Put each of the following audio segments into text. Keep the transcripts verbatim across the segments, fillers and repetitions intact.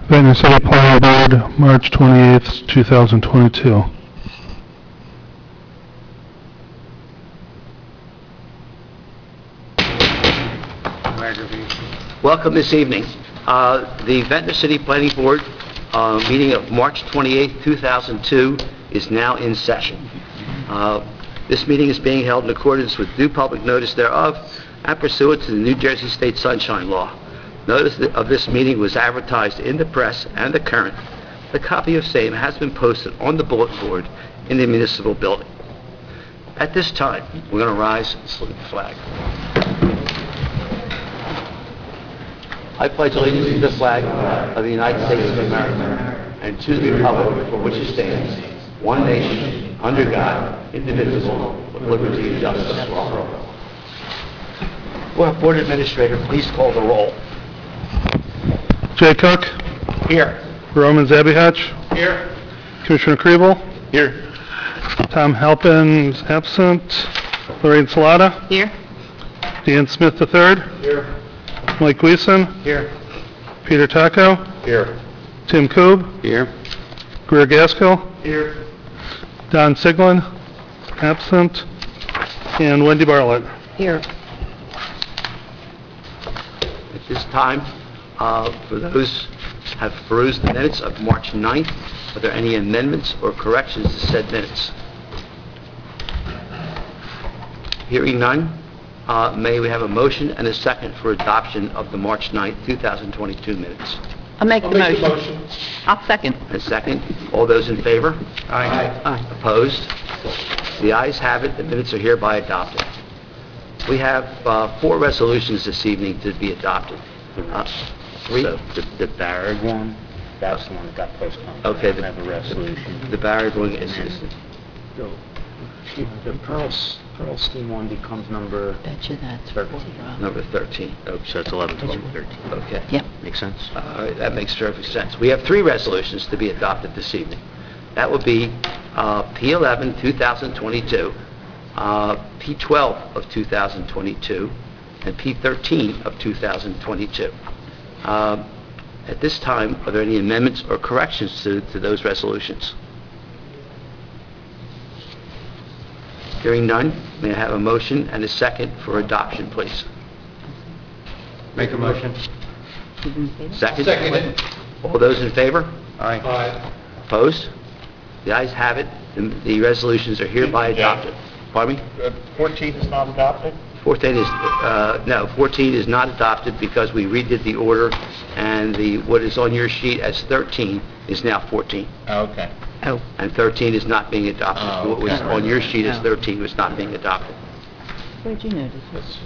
Ventnor City Planning Board, March twenty-eighth, two thousand twenty-two. Welcome this evening. Uh, the Ventnor City Planning Board uh, meeting of March twenty-eighth, two thousand two is now in session. Uh, this meeting is being held in accordance with due public notice thereof and pursuant to the New Jersey State Sunshine Law. Notice of this meeting was advertised in the press and the Current. The copy of same has been posted on the bulletin board in the municipal building. At this time, we're going to rise and salute the flag. I pledge allegiance to the flag of the United States of America and to the republic for which it stands, one nation, under God, indivisible, with liberty and justice for all. Will our board administrator please call the roll? Jay Cook. Here. Roman Zabihatch. Here. Commissioner Kriebel. Here. Tom Halpin is absent. Lorraine Salata. Here. Dan Smith the third. Here. Mike Gleason. Here. Peter Taco. Here. Tim Koob. Here. Greer Gaskell. Here. Don Siglin. Absent. And Wendy Bartlett. Here. At this time, uh, for those who have perused the minutes of March ninth, are there any amendments or corrections to said minutes? Hearing none, uh, may we have a motion and a second for adoption of the March ninth, two thousand twenty-two minutes? I'll make the motion. I'll second. A second. All those in favor? Aye. Aye. Opposed? The ayes have it. The minutes are hereby adopted. We have uh, four resolutions this evening to be adopted. Uh, three? So the, the Barrett one, that's the one that got postponed. Okay, I the- have a resolution. The Barrett one is, And is- then the, the Pearl, Pearlstein one becomes number, Bet you that's for, thirteen. uh, number thirteen. oh, so it's eleven, twelve, thirteen. Okay. Yep. Makes sense? Uh, That makes perfect sense. We have three resolutions to be adopted this evening. That would be uh, P eleven, two thousand twenty-two, uh, P twelve of two thousand twenty-two, and P thirteen of two thousand twenty-two. Um, At this time, are there any amendments or corrections to to those resolutions? Hearing none, may I have a motion and a second for adoption, please? Make a motion. Second? Second. All those in favor? Aye. Opposed? The ayes have it. The the resolutions are hereby adopted. Pardon me? Uh, fourteen is not adopted? fourteen is, uh, no, fourteen is not adopted because we redid the order, and the, what is on your sheet as thirteen is now fourteen. Okay. oh, And thirteen is not being adopted. Oh, What was okay. on your sheet as Oh. thirteen was not being adopted. where'd you notice this?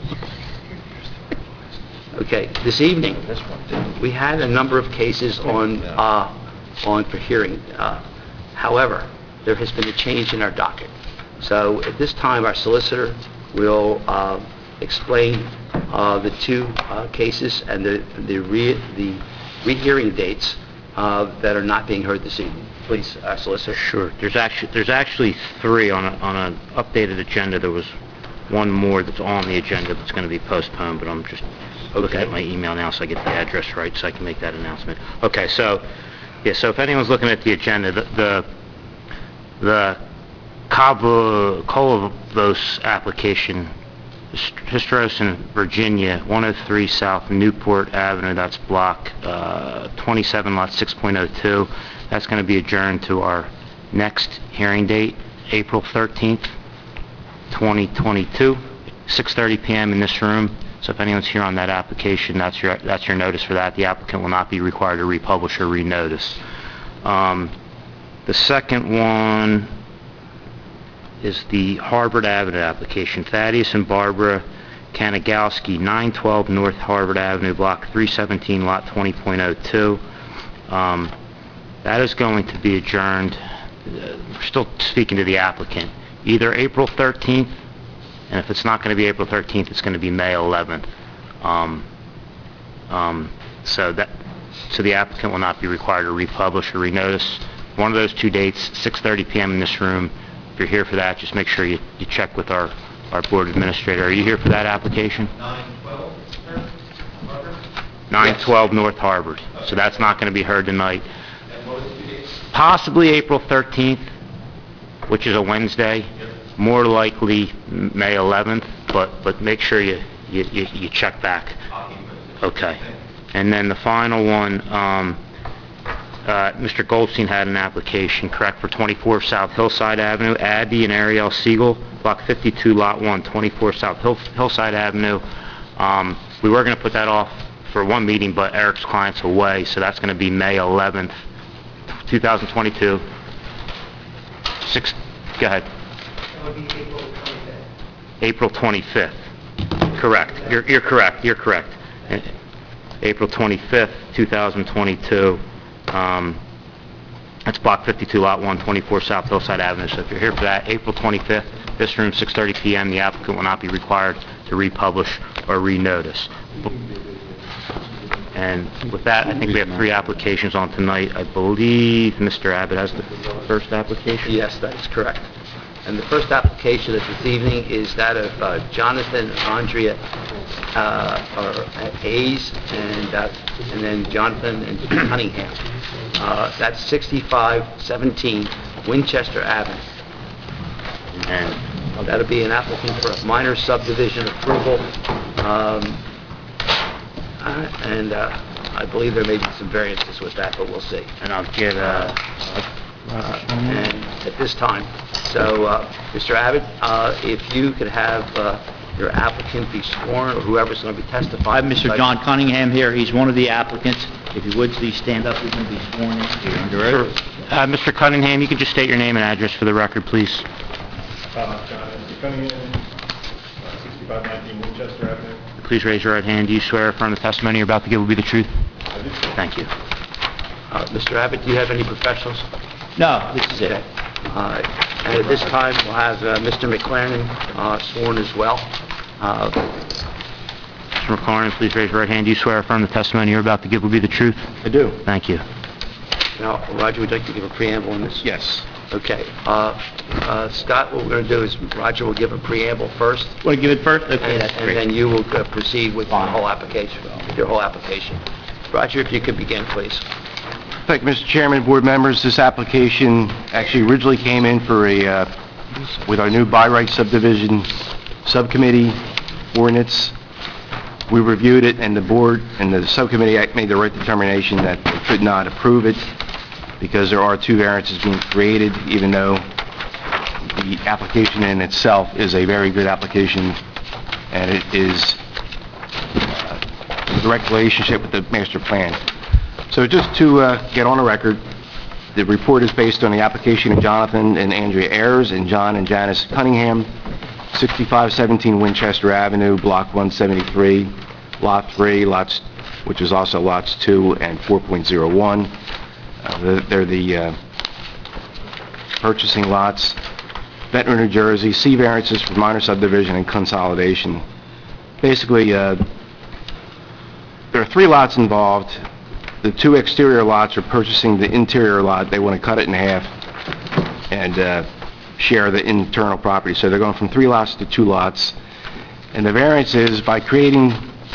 Okay, this evening, This one did. we had a number of cases on, uh, on for hearing. Uh, However, there has been a change in our docket. So at this time, our solicitor will uh, explain uh, the two uh, cases and the the re- the rehearing dates uh, that are not being heard this evening. Please, our solicitor. Sure. There's actually, there's actually three on a, on an updated agenda. There was one more that's on the agenda that's going to be postponed, but I'm just looking Okay. at my email now so I get the address right so I can make that announcement. Okay, so, yeah, so if anyone's looking at the agenda, the, the, the Cabo, Colavos application, Historison, Virginia, one oh three South Newport Avenue, that's block uh, twenty-seven, lot six point oh two. That's going to be adjourned to our next hearing date, April thirteenth, twenty twenty-two, six thirty p.m. in this room. So if anyone's here on that application, that's your that's your notice for that. The applicant will not be required to republish or renotice. Um, the second one is the Harvard Avenue application. Thaddeus and Barbara Kanagowski, nine twelve North Harvard Avenue, block three seventeen, lot twenty point oh two. Um, that is going to be adjourned. Uh, we're still speaking to the applicant. Either April thirteenth, and if it's not going to be April thirteenth, it's going to be May eleventh. Um, um, so that, so the applicant will not be required to republish or renotice. One of those two dates, six thirty p.m. in this room. If you're here for that, just make sure you, you check with our, our board administrator. Are you here for that application? nine twelve, sir? Barbara? nine twelve North Harvard. So that's not going to be heard tonight. Possibly April thirteenth, which is a Wednesday, more likely May eleventh, but, but make sure you, you, you you check back. Okay. And then the final one, um, uh, Mister Goldstein had an application, correct, for twenty-four South Hillside Avenue, Addy and Ariel Siegel, Block fifty-two, Lot one, twenty-four South Hill, Hillside Avenue. Um, we were going to put that off for one meeting, but Eric's client's away, so that's going to be May eleventh, two thousand twenty-two. Six, go ahead. April twenty-fifth. Correct. You're, you're correct. You're correct. Uh, April twenty-fifth, two thousand twenty-two. Um, that's Block fifty-two, Lot one, twenty-four South Hillside Avenue. So if you're here for that, April twenty-fifth, this room, six thirty p m, the applicant will not be required to republish or renotice. And with that, I think we have three applications on tonight. I believe Mister Abbott has the first application? Yes, that is correct. And the first application of this evening is that of uh, Jonathan and Andrea uh, or Hayes, and uh, and then Jonathan and Cunningham. Uh, That's sixty-five seventeen Winchester Avenue. And That'll be an applicant for a minor subdivision approval. Um, uh, And uh, I believe there may be some variances with that, but we'll see. and I'll get, uh, And at this time, so, uh, Mister Abbott, uh, if you could have uh, your applicant be sworn, or whoever's going to be I testifying. have Mister John Cunningham here. He's one of the applicants. If you would, please stand up. He's going to be sworn in. You're under oath. uh, Mister Cunningham, you can just state your name and address for the record, please. Uh, John F. Cunningham, uh, sixty-five nineteen Winchester Avenue. Please raise your right hand. Do you swear affirm the testimony you're about to give will be the truth? I do. Thank you. Uh, Mister Abbott, do you have any professionals? No, this is it. All right. And at this time, we'll have uh, Mister McLaren uh, sworn as well. Uh, Mister McLaurin, please raise your right hand. Do you swear affirm the testimony you're about to give will be the truth? I do. Thank you. Now, Roger, would you like to give a preamble on this? Yes. Okay. Uh, uh, Scott, what we're going to do is Roger will give a preamble first, Want to give it first? Okay, and that's and great. then you will uh, proceed with the Fine. whole application, with your whole application. Roger, if you could begin, please. Thank you, Mister Chairman, board members. This application actually originally came in for a, uh, with our new by right subdivision subcommittee ordinance. We reviewed it, and the board and the subcommittee act- made the right determination that they could not approve it because there are two variances being created, even though the application in itself is a very good application, and it is uh, a direct relationship with the master plan. So just to uh, get on the record, the report is based on the application of Jonathan and Andrea Ayers and John and Janice Cunningham, sixty-five seventeen Winchester Avenue, Block one seventy-three, Lot three, lots, which is also lots two and four point oh one. Uh, they're- They're the uh, purchasing lots. Ventnor, New Jersey, C variances for minor subdivision and consolidation. Basically, uh, there are three lots involved. The two exterior lots are purchasing the interior lot. They want to cut it in half and uh, share the internal property. So they're going from three lots to two lots. And the variance is by creating,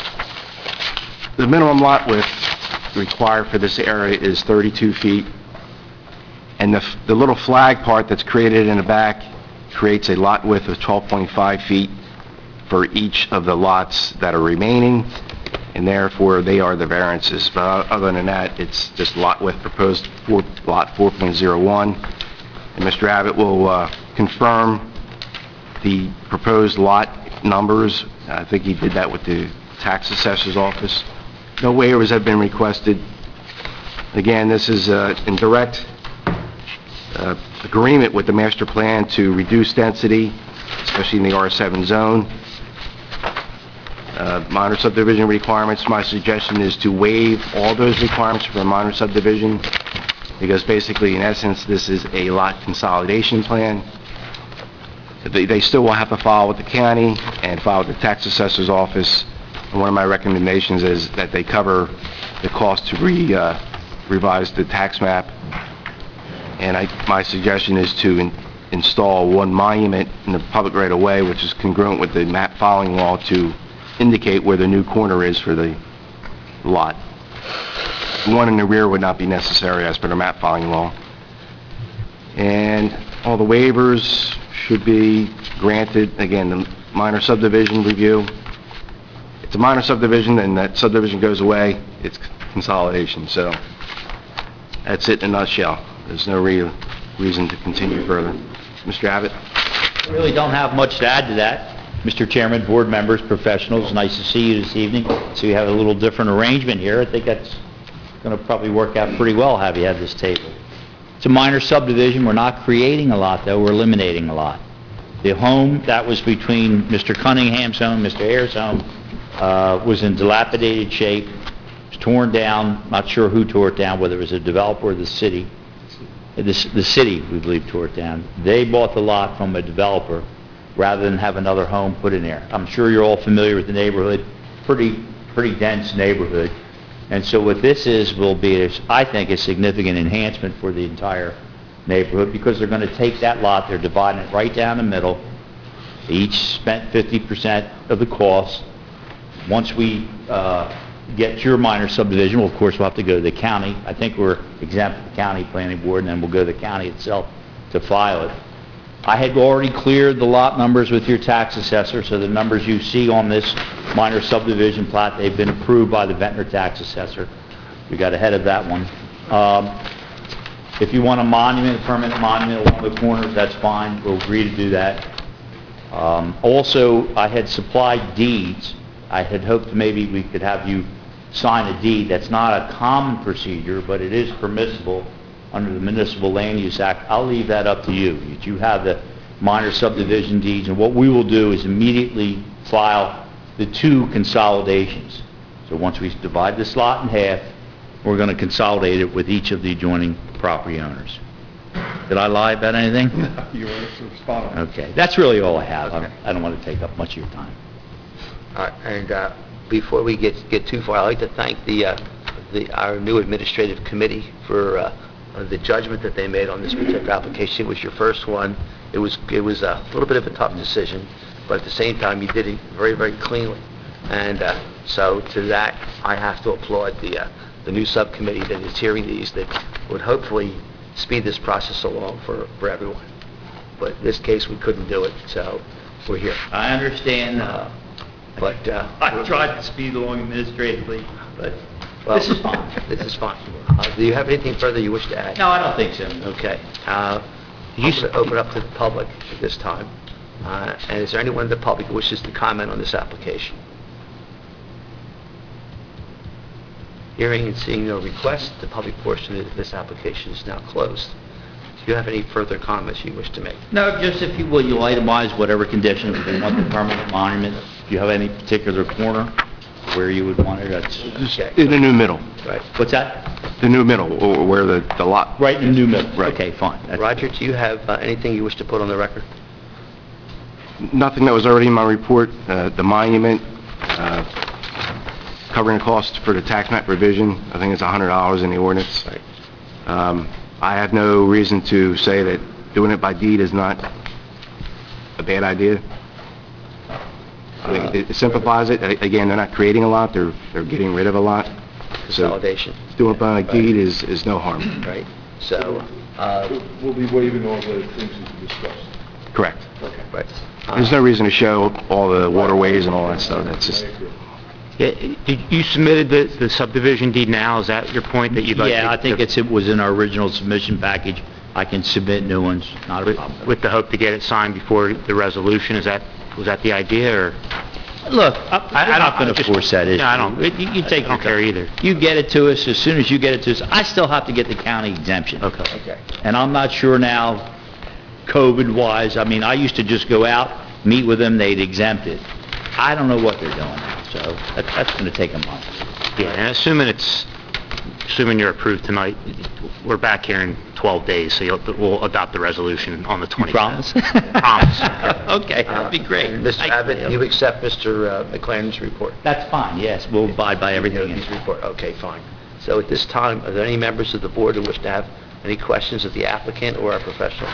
the minimum lot width required for this area is thirty-two feet. And the, f- the little flag part that's created in the back creates a lot width of twelve point five feet for each of the lots that are remaining, and therefore they are the variances. But other than that, it's just lot width proposed for lot four point oh one. And Mister Abbott will uh, confirm the proposed lot numbers. I think he did that with the tax assessor's office. No waivers have been requested. Again, this is uh, in direct uh, agreement with the master plan to reduce density, especially in the R seven zone. Uh, Minor subdivision requirements, my suggestion is to waive all those requirements for a minor subdivision, because basically, in essence, this is a lot consolidation plan. They they still will have to file with the county and file with the tax assessor's office. And one of my recommendations is that they cover the cost to re uh, revise the tax map. And I, my suggestion is to in- install one monument in the public right-of-way, which is congruent with the map following law, to indicate where the new corner is for the lot. The one in the rear would not be necessary as per the map filing law. And all the waivers should be granted. Again, the minor subdivision review. It's a minor subdivision, and that subdivision goes away. It's consolidation, so that's it in a nutshell. There's no real reason to continue further. Mister Abbott? I really don't have much to add to that. Mister Chairman, board members, professionals, nice to see you this evening. So you have a little different arrangement here. I think that's going to probably work out pretty well, have you had this table. It's a minor subdivision. We're not creating a lot, though. We're eliminating a lot. The home that was between Mister Cunningham's home, Mister Ayers' home, uh, was in dilapidated shape. It was torn down. Not sure who tore it down, whether it was a developer or the city. The, the city, we believe, tore it down. They bought the lot from a developer rather than have another home put in there. I'm sure you're all familiar with the neighborhood. Pretty, pretty dense neighborhood. And so what this is will be, I think, a significant enhancement for the entire neighborhood because they're going to take that lot, they're dividing it right down the middle. They each spent fifty percent of the cost. Once we uh, get your minor subdivision, well, of course, we'll have to go to the county. I think we're exempt from the county planning board, and then we'll go to the county itself to file it. I had already cleared the lot numbers with your tax assessor, so the numbers you see on this minor subdivision plat, they've been approved by the Ventnor tax assessor. We got ahead of that one. Um, if you want a monument, a permanent monument along the corners, that's fine. We'll agree to do that. Um, also, I had supplied deeds. I had hoped maybe we could have you sign a deed. That's not a common procedure, but it is permissible under the Municipal Land Use Act. I'll leave that up to you. You have the minor subdivision deeds, and what we will do is immediately file the two consolidations. So once we divide this lot in half, we're going to consolidate it with each of the adjoining property owners. Did I lie about anything? You were spot on. Okay. That's really all I have. I I don't want to take up much of your time. Uh, And uh, before we get get too far, I'd like to thank the, uh, the our new administrative committee for uh, the judgment that they made on this particular application. It was your first one. It was it was a little bit of a tough decision, but at the same time, you did it very, very cleanly. And uh, so to that, I have to applaud the uh, the new subcommittee that is hearing these, that would hopefully speed this process along for, for everyone. But in this case, we couldn't do it, so we're here. I understand. Uh, But uh, I tried to speed along administratively, but well, this is fine. This is fine. Uh, Do you have anything further you wish to add? No, I don't think so. Okay. Uh, You should open up to the public at this time. Uh, And is there anyone in the public who wishes to comment on this application? Hearing and seeing no request, the public portion of this application is now closed. Do you have any further comments you wish to make? No, just if you will, you'll itemize whatever conditions, if you want the permanent monument, if you have any particular corner where you would want it, that's, Okay. In the new middle, Right. what's that? the new middle, or where the, the lot, Right in the new middle? Right. Okay, fine. That's- Roger, do you have uh, anything you wish to put on the record? nothing that was already in my report, uh, the monument, uh, covering the cost for the tax map revision, I think it's one hundred dollars in the ordinance. Right. Um, I have no reason to say that doing it by deed is not a bad idea. I think It it simplifies it. A- Again, they're not creating a lot, they're, they're getting rid of a lot. So Consolidation, doing it by deed is, is no harm. right? So, uh, We'll be waiving all the things that you discussed. Correct. right. There's no reason to show all the waterways and all that stuff. That's just, Yeah, did you submitted the the subdivision deed now? Is that your point that you'd like? Yeah, to- I think it's, it was in our original submission package. I can submit new ones, not a With problem. with the hope to get it signed before the resolution, is that, was that the idea, or? Look, I- I- I I'm not don't- going to just- force that issue. No, I don't- You you take I your don't care time. either. You get it to us, as soon as you get it to us, I still have to get the county exemption. Okay. Okay. And I'm not sure now, COVID-wise, I mean, I used to just go out, meet with them, they'd exempt it. I don't know what they're doing now, so that- that's going to take a month. Yeah, and assuming it's, assuming you're approved tonight, we're back here in twelve days, so you'll, we'll adopt the resolution on the You twenty-fifth. promise? Promise. Okay, that'd be great. And Mister Thank Abbott, you accept Mister uh, McLaren's report? That's fine, yes, we'll abide by everything. His report, okay, fine. So at this time, are there any members of the board who wish to have any questions of the applicant or our professional?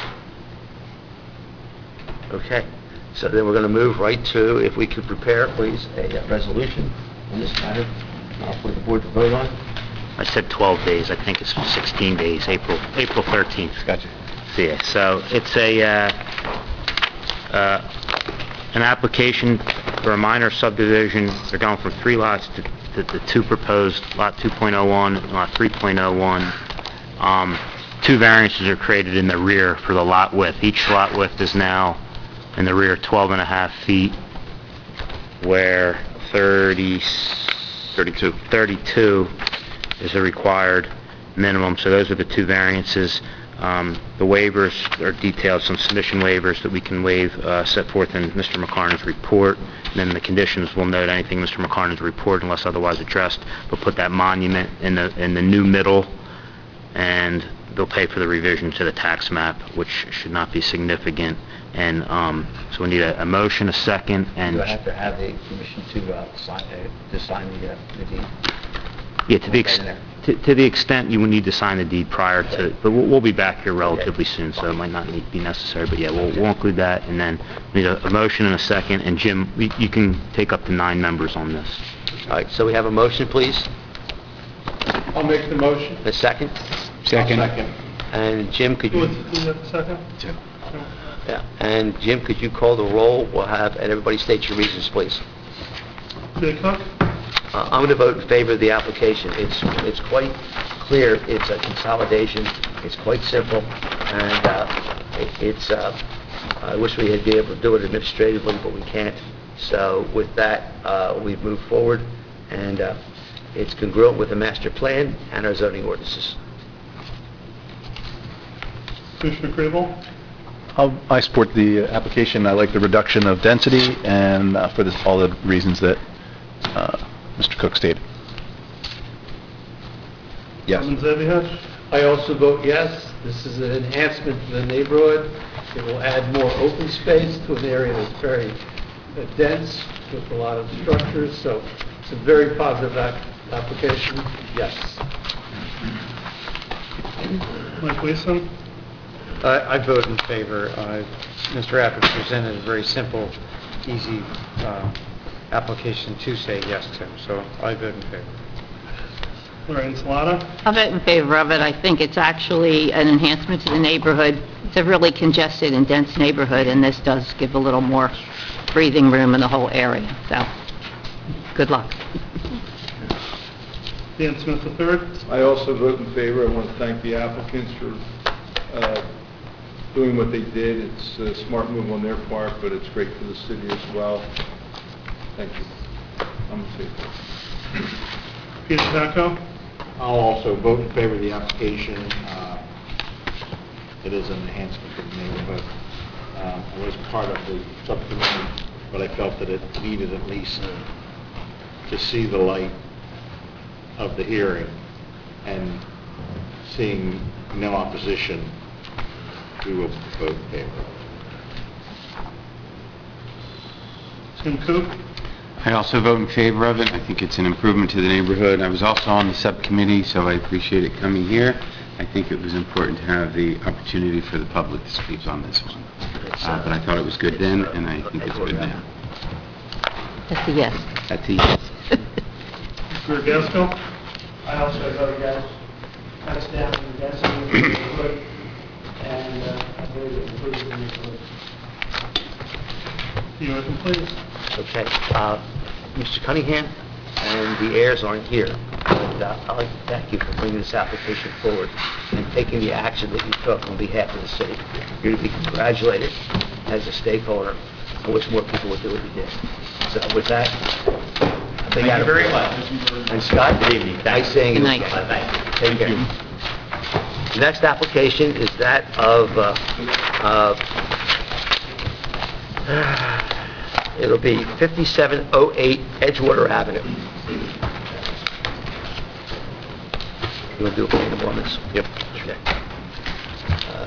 Okay, so then we're going to move right to, if we could prepare, please, a uh, resolution on this matter. uh, for the board to vote on? I said twelve days, I think it's sixteen days, April, April thirteenth. Gotcha. So, yeah, so it's a, uh, uh, an application for a minor subdivision. They're going from three lots to to the two proposed, Lot two point oh one and Lot three point oh one. Um, Two variances are created in the rear for the lot width. Each lot width is now in the rear twelve and a half feet, where thirty... thirty-two. thirty-two is a required minimum, so those are the two variances. Um, The waivers are detailed, some submission waivers that we can waive, uh, set forth in Mister McCartan's report. And then the conditions will note anything in Mister McCartan's report unless otherwise addressed. We'll put that monument in the, in the new middle, and they'll pay for the revision to the tax map, which should not be significant. And um, so we need a, a motion, a second, and... Do I have to have the commission to uh, sign, uh, to sign the uh, the deed? Yeah, to the, ex- Okay, there. to, to the extent you would need to sign the deed prior to, but we'll, we'll be back here relatively soon, so it might not need, be necessary, but yeah, we'll, we'll include that, and then we need a, a motion and a second, and Jim, we, you can take up to nine members on this. All right, so we have a motion, please. I'll make the motion. A second? Second. And Jim, could Who you... was- who was the second? Yeah, and Jim, could you call the roll? We'll have, and everybody state your reasons, please. Jay Cook? Uh, I'm going to vote in favor of the application. It's, it's quite clear, it's a consolidation, it's quite simple, and uh, it- it's, uh, I wish we had been able to do it administratively, but we can't. So with that, uh, we've moved forward, and uh, it's congruent with the master plan and our zoning ordinances. Commissioner Crable? I'll- I support the application. I like the reduction of density, and uh, for this- all the reasons that uh, Mister Cook stated. Alderman Zaviash? I also vote yes. This is an enhancement to the neighborhood. It will add more open space to an area that's very uh, dense with a lot of structures, so it's a very positive ap- application. Yes. Mike Weason? I I vote in favor. Uh, Mister Abbott presented a very simple, easy uh, application to say yes to, so I vote in favor. Lorraine Salata? I'll vote in favor of it. I think it's actually an enhancement to the neighborhood. It's a really congested and dense neighborhood, and this does give a little more breathing room in the whole area. So, good luck. Dan Smith the third? I also vote in favor. I want to thank the applicants for uh, doing what they did. It's a smart move on their part, but it's great for the city as well. Thank you. I'm in favor. Peter Tacco? I'll also vote in favor of the application. Uh, It is an enhancement to the neighborhood. Um, I was part of the subcommittee, but I felt that it needed at least to see the light of the hearing, and seeing no opposition, we will vote in favor. Tim Cook? I also vote in favor of it. I think it's an improvement to the neighborhood. I was also on the subcommittee, so I appreciate it coming here. I think it was important to have the opportunity for the public to speak on this one. Uh, But I thought it was good then, and I think it's good now. That's a yes. That's a yes. Mister Gasco? I also vote yes. Cuts down the density of the neighborhood, and uh, I believe it improves the neighborhood. You are complete. Okay, uh, Mister Cunningham and the heirs aren't here, but uh, I'd like to thank you for bringing this application forward and taking the action that you took on behalf of the city. You're to be congratulated as a stakeholder. I wish more people would do what you did. So with that, thank you very much. And Scott, good evening. Nice seeing you Good night. again. Thank you. Take care. The next application is that of, uh, uh, it'll be fifty-seven oh eight Edgewater Avenue. You want to do a plan on this? Yep. Okay. Uh,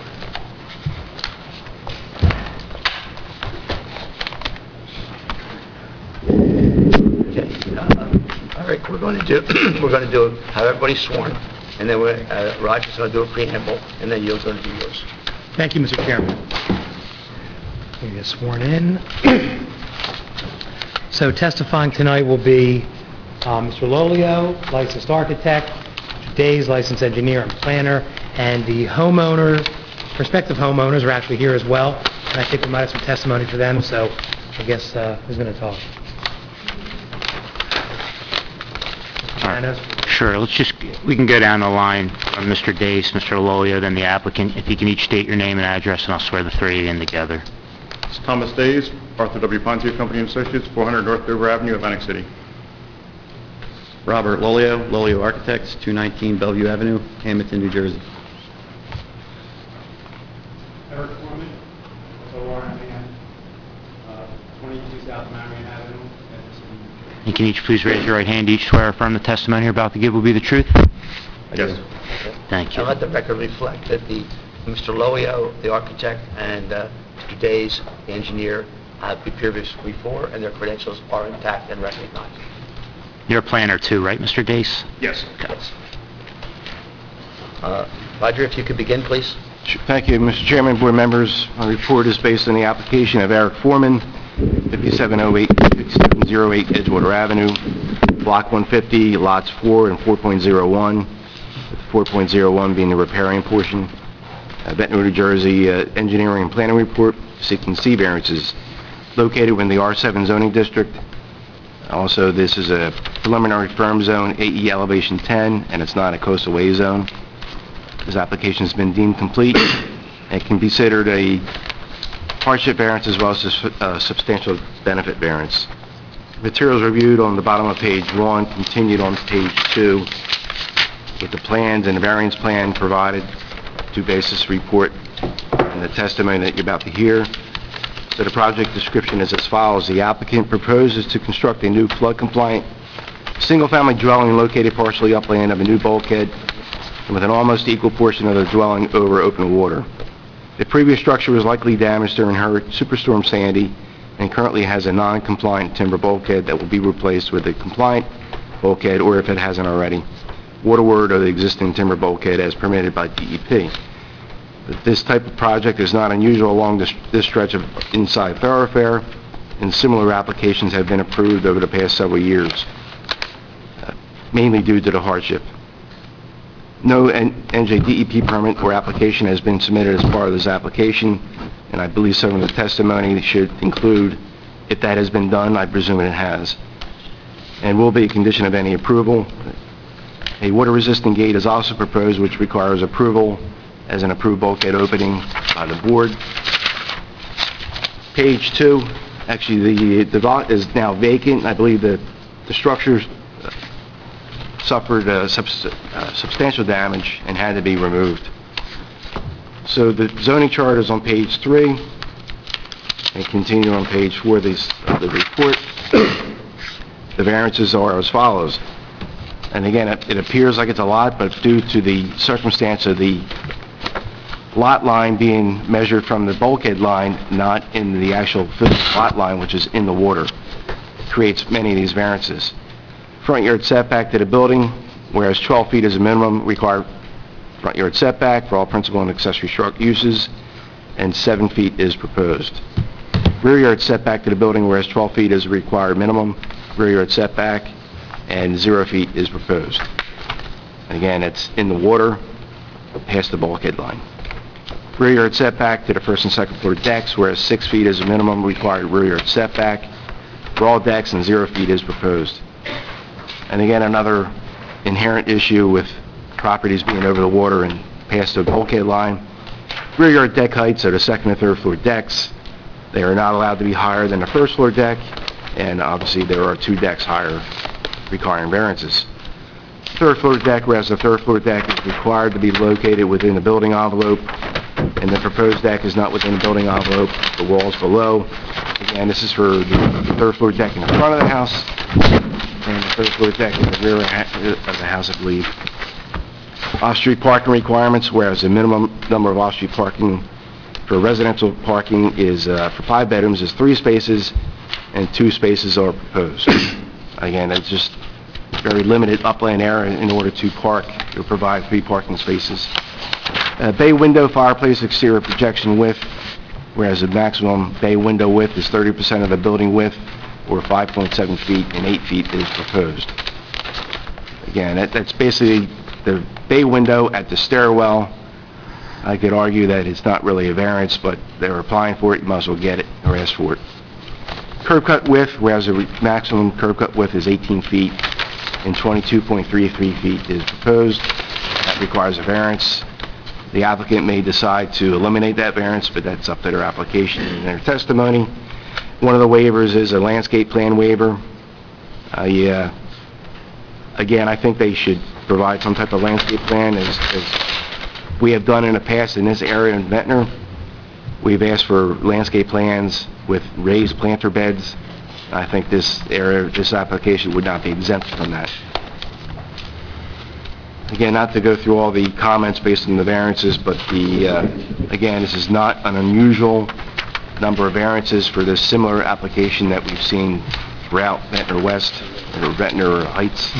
Okay. uh, All right, we're going to do, we're going to do, have everybody sworn, and then we're, uh, Roger's going to do a preamble, and then you're going to do yours. Thank you, Mister Chairman. You get sworn in. So testifying tonight will be Uh, Mister Lolio, licensed architect, Mister Days, licensed engineer and planner, and the homeowner, prospective homeowners are actually here as well, and I think we might have some testimony for them, so I guess uh, who's going to talk? Manos? Sure, let's just, we can go down the line from Mister Dace, Mister Lolio, then the applicant. If you can each state your name and address, and I'll swear the three of you in together. It's Thomas Days, Arthur W. Pontier Company and Associates, four hundred North Dover Avenue, Atlantic City. Robert Lolio, Lolio Architects, two nineteen Bellevue Avenue, Hamilton, New Jersey. Eric Foreman, O R M A N, uh, twenty-two South Marion Avenue. And can each please raise your right hand, each swear or affirm the testimony you're about to give will be the truth? Yes. Thank you. And let the record reflect that the, Mister Lolio, the architect, and uh, Mister Days, the engineer, have appeared before, and their credentials are intact and recognized. You're a planner too, right, Mister Dace? Yes. Yes. Uh, Roger, if you could begin, please. Thank you, Mister Chairman, board members. My report is based on the application of Eric Foreman, fifty-seven oh eight, fifty-seven oh eight Edgewater Avenue, Block one fifty, lots four and four point oh one, with four point oh one being the riparian portion. Uh, Ventnor, New Jersey, uh, engineering and planning report seeking C variances located within the R seven zoning district. Also, this is a preliminary firm zone, A E elevation ten, and it's not a coastal way zone. This application has been deemed complete and can be considered a hardship variance as well as a uh, substantial benefit variance. Materials reviewed on the bottom of page one, continued on page two, with the plans and the variance plan provided to basis report and the testimony that you're about to hear. So the project description is as follows. The applicant proposes to construct a new flood-compliant single-family dwelling located partially upland of a new bulkhead and with an almost equal portion of the dwelling over open water. The previous structure was likely damaged during Hurricane Superstorm Sandy and currently has a non-compliant timber bulkhead that will be replaced with a compliant bulkhead, or if it hasn't already, waterward of the existing timber bulkhead as permitted by D E P. But this type of project is not unusual along this, this stretch of inside thoroughfare, and similar applications have been approved over the past several years, uh, mainly due to the hardship. No N J D E P permit or application has been submitted as part of this application, and I believe some of the testimony should include, if that has been done, I presume it has, and will be a condition of any approval. A water-resistant gate is also proposed, which requires approval as an approved bulkhead opening by the board. Page two, actually the, the lot is now vacant. I believe that the structure suffered uh, subs uh, substantial damage and had to be removed. So the zoning chart is on page three, and continue on page four of these, of the report. The variances are as follows. And again, it, it appears like it's a lot, but due to the circumstance of the lot line being measured from the bulkhead line, not in the actual physical lot line, which is in the water, creates many of these variances. Front yard setback to the building, whereas twelve feet is a minimum required front yard setback for all principal and accessory structure uses, and seven feet is proposed. Rear yard setback to the building, whereas twelve feet is a required minimum rear yard setback, and zero feet is proposed. And again, it's in the water, past the bulkhead line. Rear yard setback to the first and second floor decks, whereas six feet is a minimum required rear yard setback for all decks, and zero feet is proposed. And again, another inherent issue with properties being over the water and past the bulkhead line. Rear yard deck heights are the second and third floor decks. They are not allowed to be higher than the first floor deck, and obviously there are two decks higher requiring variances. Third floor deck, whereas the third floor deck is required to be located within the building envelope, and the proposed deck is not within the building envelope, the walls below. Again, this is for the third floor deck in the front of the house, and the third floor deck in the rear of the house, I believe. Off-street parking requirements, whereas the minimum number of off-street parking for residential parking is, uh, for five bedrooms, is three spaces, and two spaces are proposed. Again, it's just very limited upland area in order to park, to provide three parking spaces. Uh, bay window fireplace exterior projection width, whereas the maximum bay window width is thirty percent of the building width, or five point seven feet, and eight feet is proposed. Again, that- that's basically the bay window at the stairwell. I could argue that it's not really a variance, but they're applying for it, you might as well get it or ask for it. Curb cut width, whereas the re- maximum curb cut width is eighteen feet and twenty-two point three three feet is proposed. That requires a variance. The applicant may decide to eliminate that variance, but that's up to their application and their testimony. One of the waivers is a landscape plan waiver. Uh, yeah. Again, I think they should provide some type of landscape plan, as, as we have done in the past in this area in Ventnor. We've asked for landscape plans with raised planter beds. I think this area, this application would not be exempt from that. Again, not to go through all the comments based on the variances, but the, uh, again, this is not an unusual number of variances for this similar application that we've seen throughout Ventnor West or Ventnor Heights.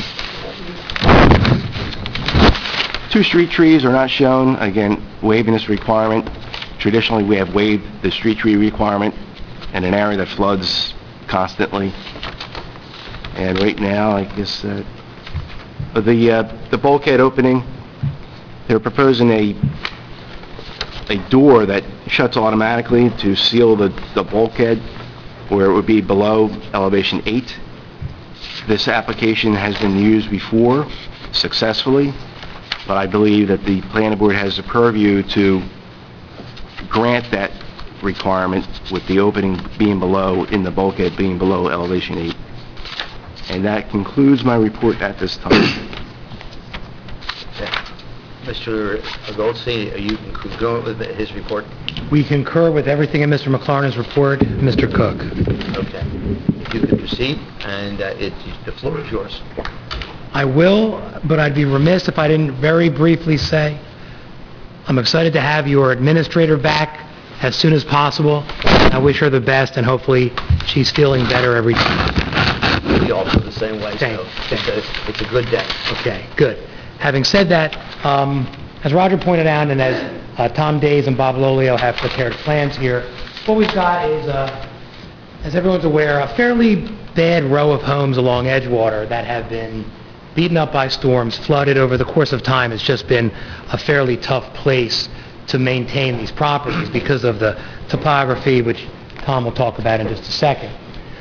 Two street trees are not shown, again, waiving this requirement. Traditionally, we have waived the street tree requirement in an area that floods constantly. And right now, I guess, uh, the, uh, the bulkhead opening, they're proposing a, a door that shuts automatically to seal the, the bulkhead where it would be below elevation eight. This application has been used before successfully, but I believe that the planning board has the purview to grant that requirement with the opening being below, in the bulkhead being below elevation eight. And that concludes my report at this time. Mister Goldstein, are you congruent with his report? We concur with everything in Mister McLaren's report. Mister Cook. Okay. You can proceed, and uh, it, the floor is yours. I will, but I'd be remiss if I didn't very briefly say, I'm excited to have your administrator back as soon as possible. I wish her the best, and hopefully she's feeling better every day. We all feel the same way, Thank so you. it's a, it's a good day. Okay, good. Having said that, um, as Roger pointed out, and as uh, Tom Days and Bob Lolio have prepared plans here, what we've got is, uh, as everyone's aware, a fairly bad row of homes along Edgewater that have been beaten up by storms, flooded over the course of time. It's just been a fairly tough place to maintain these properties because of the topography, which Tom will talk about in just a second.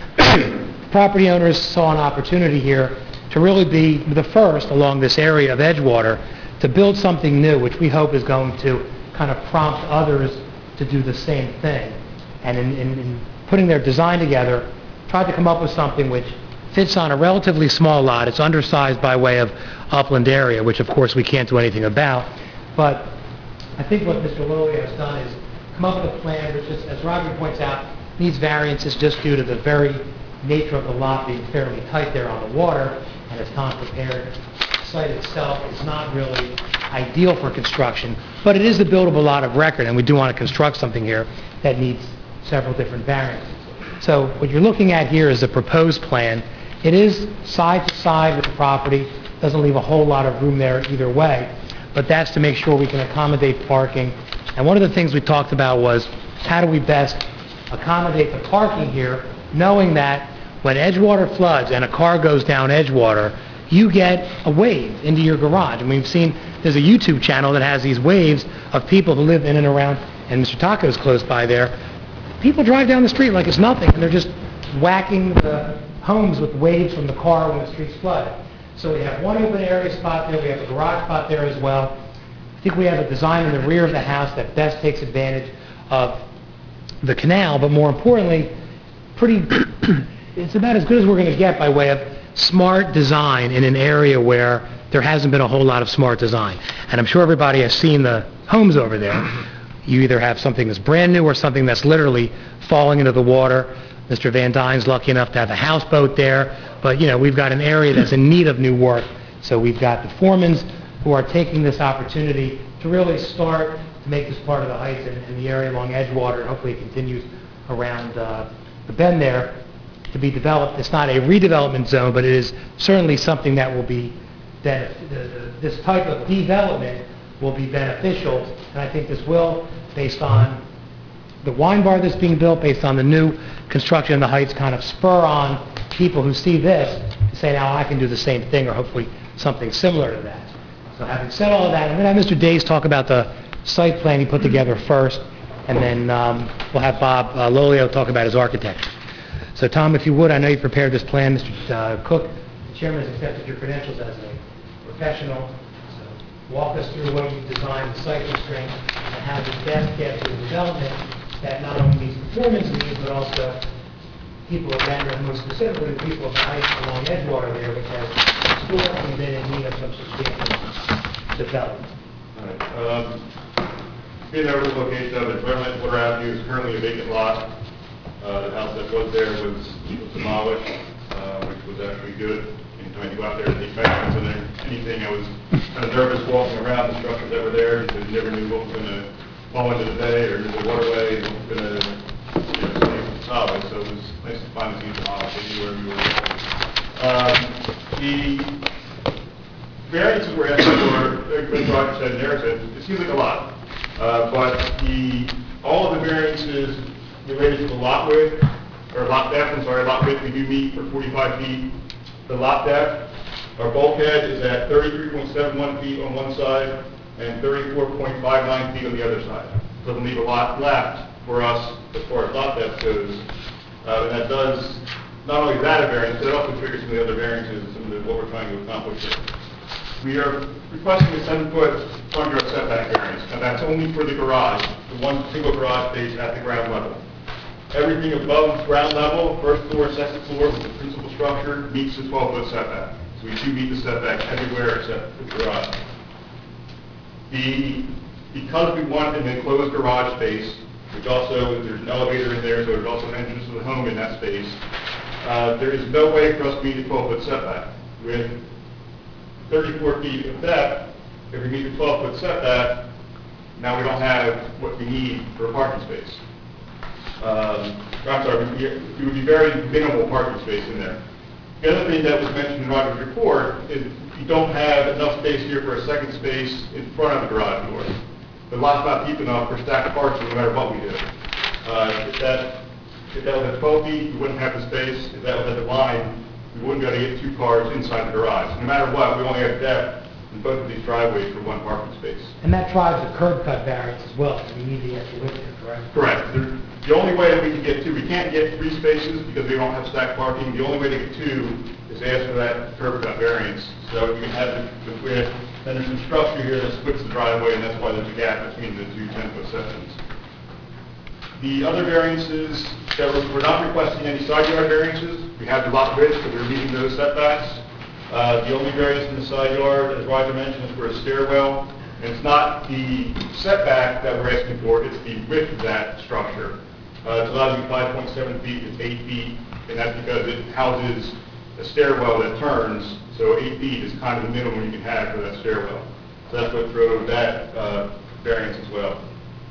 Property owners saw an opportunity here to really be the first along this area of Edgewater to build something new, which we hope is going to kind of prompt others to do the same thing. And in, in, in putting their design together, tried to come up with something which fits on a relatively small lot. It's undersized by way of upland area, which of course we can't do anything about. But I think what Mister Lilly has done is come up with a plan which, is, as Roger points out, needs variances just due to the very nature of the lot being fairly tight there on the water. And as Tom prepared, the site itself is not really ideal for construction, but it is a buildable lot of record, and we do want to construct something here that needs several different variances. So what you're looking at here is a proposed plan. It is side to side with the property, doesn't leave a whole lot of room there either way, but that's to make sure we can accommodate parking. And one of the things we talked about was how do we best accommodate the parking here, knowing that when Edgewater floods and a car goes down Edgewater, you get a wave into your garage. And we've seen there's a YouTube channel that has these waves of people who live in and around, and Mister Taco's close by there. People drive down the street like it's nothing, and they're just whacking the homes with waves from the car when the streets flood. So we have one open area spot there, we have a garage spot there as well. I think we have a design in the rear of the house that best takes advantage of the canal, but more importantly, pretty, it's about as good as we're going to get by way of smart design in an area where there hasn't been a whole lot of smart design. And I'm sure everybody has seen the homes over there. You either have something that's brand new or something that's literally falling into the water. Mister Van Dyne's lucky enough to have a houseboat there, but you know, we've got an area that's in need of new work. So we've got the foremans who are taking this opportunity to really start to make this part of the Heights and, and the area along Edgewater, and hopefully it continues around uh, the bend there to be developed. It's not a redevelopment zone, but it is certainly something that will be, that this type of development will be beneficial, and I think this will, based on the wine bar that's being built, based on the new construction in the Heights, kind of spur on people who see this to say, now I can do the same thing, or hopefully something similar to that. So having said all of that, I'm going to have Mister Days talk about the site plan he put together first, and then um, we'll have Bob uh, Lolio talk about his architecture. So Tom, if you would, I know you prepared this plan. Mister uh, Cook, the chairman has accepted your credentials as a professional. So walk us through what you've designed, the site constraints, and how to best get to a development that not only meets performance needs, but also people of Bender, and more specifically the people of the heights along Edgewater there, which has historically been in need of some substantial development. All right. Um, Being over the location of it, Edgewater Avenue is currently a vacant lot. Uh, the house that was there was was demolished, uh, which was actually good. Anytime you go out there to take measurements and anything, I was kind of nervous walking around the structures that were there because you never knew what was going to fall into the bay or into the waterway and what was going to, you know, stay solid. So it was nice to finally see demolished anywhere we were. Um, the variances we're asking for, as Roger said, and Eric said, it seems like a lot. Uh, but the all of the variances related to the lot width, or lot depth, I'm sorry, lot width we do meet for forty-five feet. The lot depth, our bulkhead is at thirty-three point seven one feet on one side and thirty-four point five nine feet on the other side. So it'll leave a lot left for us as far as lot depth goes. Uh, and that does, not only that a variance, but it also triggers some of the other variances and some of the, what we're trying to accomplish here. We are requesting a seven-foot front yard setback variance, and that's only for the garage, the one single garage space at the ground level. Everything above ground level, first floor, second floor, with the principal structure, meets the twelve-foot setback. So we do meet the setback everywhere except for the garage. The, because we want an enclosed garage space, which also, there's an elevator in there, so there's also an entrance to the home in that space, uh, there is no way for us to meet the twelve-foot setback. With thirty-four feet of depth, if we meet the twelve-foot setback, now we don't have what we need for a parking space. Um, I'm sorry, it would be very minimal parking space in there. The other thing that was mentioned in Roger's report is you don't have enough space here for a second space in front of the garage door. The lot's not deep enough for stacked parking no matter what we do. Uh, if that if that was at twelve feet, we wouldn't have the space. If that was at the line, we wouldn't be able to get two cars inside the garage. No matter what, we only have depth in both of these driveways for one parking space. And that drives a curb cut variance as well, so we need the extra width here, correct? Correct. The, the only way that we can get two, we can't get three spaces because we don't have stacked parking. The only way to get two is ask for that curb cut variance. So you can have the, the width. Then there's some structure here that splits the driveway, and that's why there's a gap between the two ten-foot sections. The other variances, that we're, we're not requesting any side yard variances. We have the lot width, so we're meeting those setbacks. Uh, the only variance in the side yard, as Roger mentioned, is for a stairwell. And it's not the setback that we're asking for, it's the width of that structure. Uh, it's allowed to be five point seven feet, it's eight feet, and that's because it houses a stairwell that turns, so eight feet is kind of the minimum you can have for that stairwell. So that's what drove that uh, variance as well.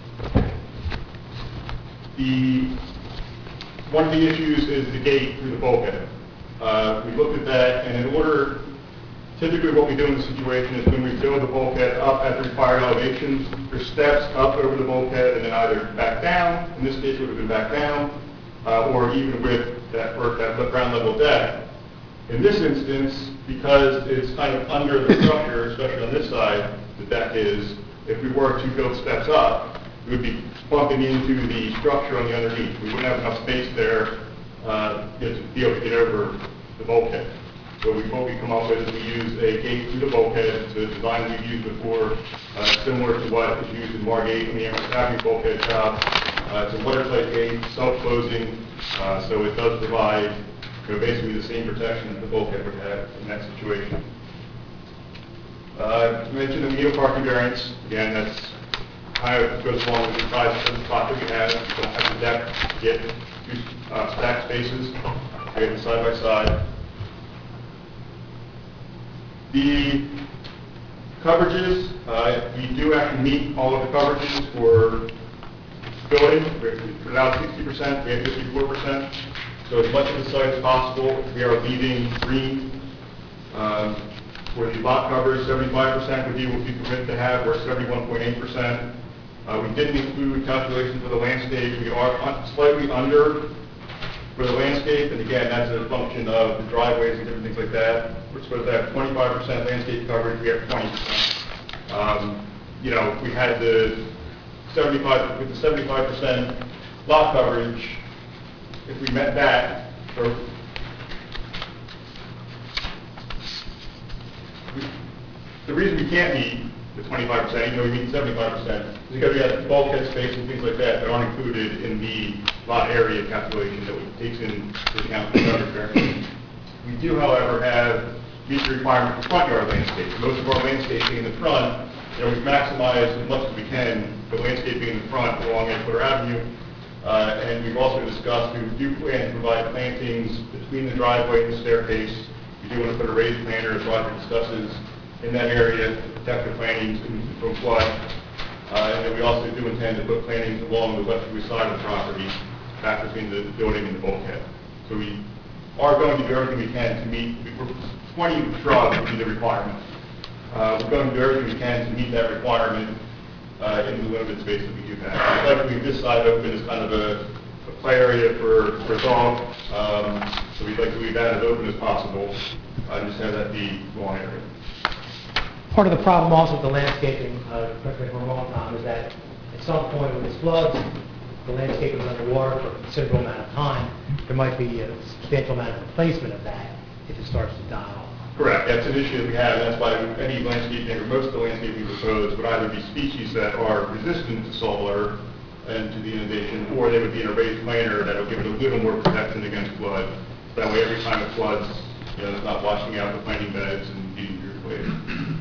The, one of the issues is the gate through the bulkhead. Uh, we looked at that, and in order, typically what we do in this situation is when we build the bulkhead up at the required elevations, there's steps up over the bulkhead and then either back down, in this case it would have been back down, uh, or even with that, or that ground level deck. In this instance, because it's kind of under the structure, especially on this side, the deck is, if we were to build steps up, we would be bumping into the structure on the underneath. We wouldn't have enough space there uh, you know, to be able to get over the bulkhead. So we, what we come up with is we use a gate through the bulkhead. The design we've used before, uh, similar to what is used in Margate in the Amherst Avenue bulkhead shop. Uh, it's a watertight gate, self-closing, uh, so it does provide you know, basically the same protection that the bulkhead would have in that situation. Uh, I mentioned the medium parking variance. Again, that's kind of goes along with the size of the spot that we have. We don't have the deck to get two uh, stacked spaces. We have them side by side. The coverages, uh, we do actually meet all of the coverages for building. We're now sixty percent, we have fifty-four percent. So as much of the site as possible, we are leaving green. Um, for the lot coverage, seventy-five percent would be what we permit to have, or seventy-one point eight percent. Uh, we didn't include calculations for the landscape. We are un slightly under for the landscape, and again, that's a function of the driveways and different things like that. We're supposed to have twenty-five percent landscape coverage, we have twenty percent. Um, you know, we had the seventy-five, with the seventy-five percent lot coverage, if we met that, or we, the reason we can't meet the twenty-five percent, even though we meet seventy-five percent, is because we have bulkhead space and things like that that aren't included in the lot area calculation that takes into account the coverage variance. We do, however, have meet the requirement for front yard landscape. Most of our landscaping in the front, you know, we've maximized as much as we can the landscaping in the front along Edgewater Avenue. Uh, and we've also discussed, we do plan to provide plantings between the driveway and the staircase. We do want to put a raised planter, as Roger discusses, in that area to protect the plantings from flood. Uh, and then we also do intend to put plantings along the westerly side of the property, back between the building and the bulkhead. So we are going to do everything we can to meet, twenty shrubs would be the requirement. Uh, we're going to do everything we can to meet that requirement uh, in the limited space that we do have. We'd like to leave this side open as kind of a, a play area for, for dog. Um, so we'd like to leave that as open as possible. Uh, just have that be lawn area. Part of the problem also with the landscaping, uh, correct me if I'm wrong, Tom, is that at some point when it's floods, the landscaping is underwater for a considerable amount of time, there might be a substantial amount of replacement of that if it starts to die off. Correct. That's an issue that we have, and that's why any landscaping, or most of the landscaping proposed, would either be species that are resistant to solar and to the inundation, or they would be in a raised planter that will give it a little more protection against flood. That way, every time it floods, you know, it's not washing out the planting beds and being irritated.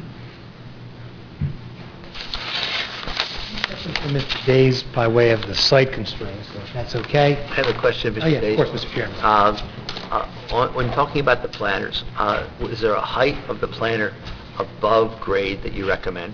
Question for Mister Days by way of the site constraints, if that's okay. I have a question, Mister Oh, yeah, Days. of course, Mister Chairman. Uh, uh, on- When talking about the planters, uh, is there a height of the planter above grade that you recommend?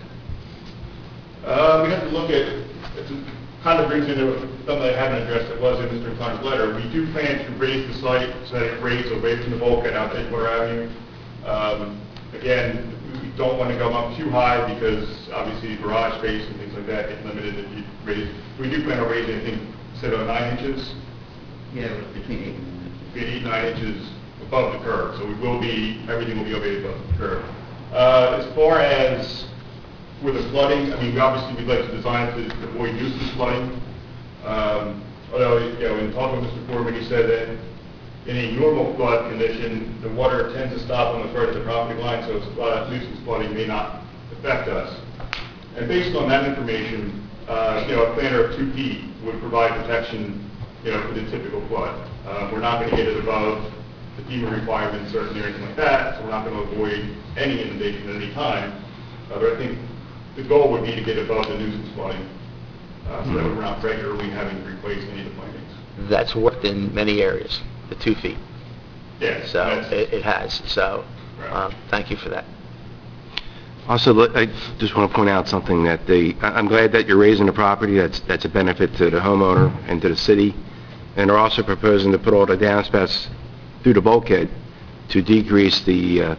Uh, we have to look at, it kind of brings into something I haven't addressed that was in Mister O'Connor's letter. We do plan to raise the site so that it grades away from the bulkhead out to Edgewater Avenue. Um, again, we don't want to go up too high because obviously garage space and things like that get limited if you raise. We do plan on raising, I think, instead of nine inches. Yeah, between eight and nine. Between eight and nine inches above the curb. So we will be, everything will be elevated above the curb. Uh, as far as for the flooding, I mean, we obviously we'd like to design it to avoid nuisance flooding. Um, although, you know, in talking with Mister Corbin, he said that in a normal flood condition, the water tends to stop almost right at the property line, so uh, nuisance flooding may not affect us. And based on that information, uh, you know, a planter of two feet would provide protection, you know, for the typical flood. Uh, we're not going to get it above the FEMA requirements, certainly, or anything like that, so we're not going to avoid any inundation at any time. Uh, but I think the goal would be to get above the nuisance flooding, uh, so that we're not regularly having to replace any of the plantings. That's worked in many areas, the two feet. Yes. So that's- it it has, so Right. um, thank you for that. Also, look, I just want to point out something that the, I- I'm glad that you're raising the property. That's, that's a benefit to the homeowner and to the city. And they're also proposing to put all the downspouts through the bulkhead to decrease the, uh,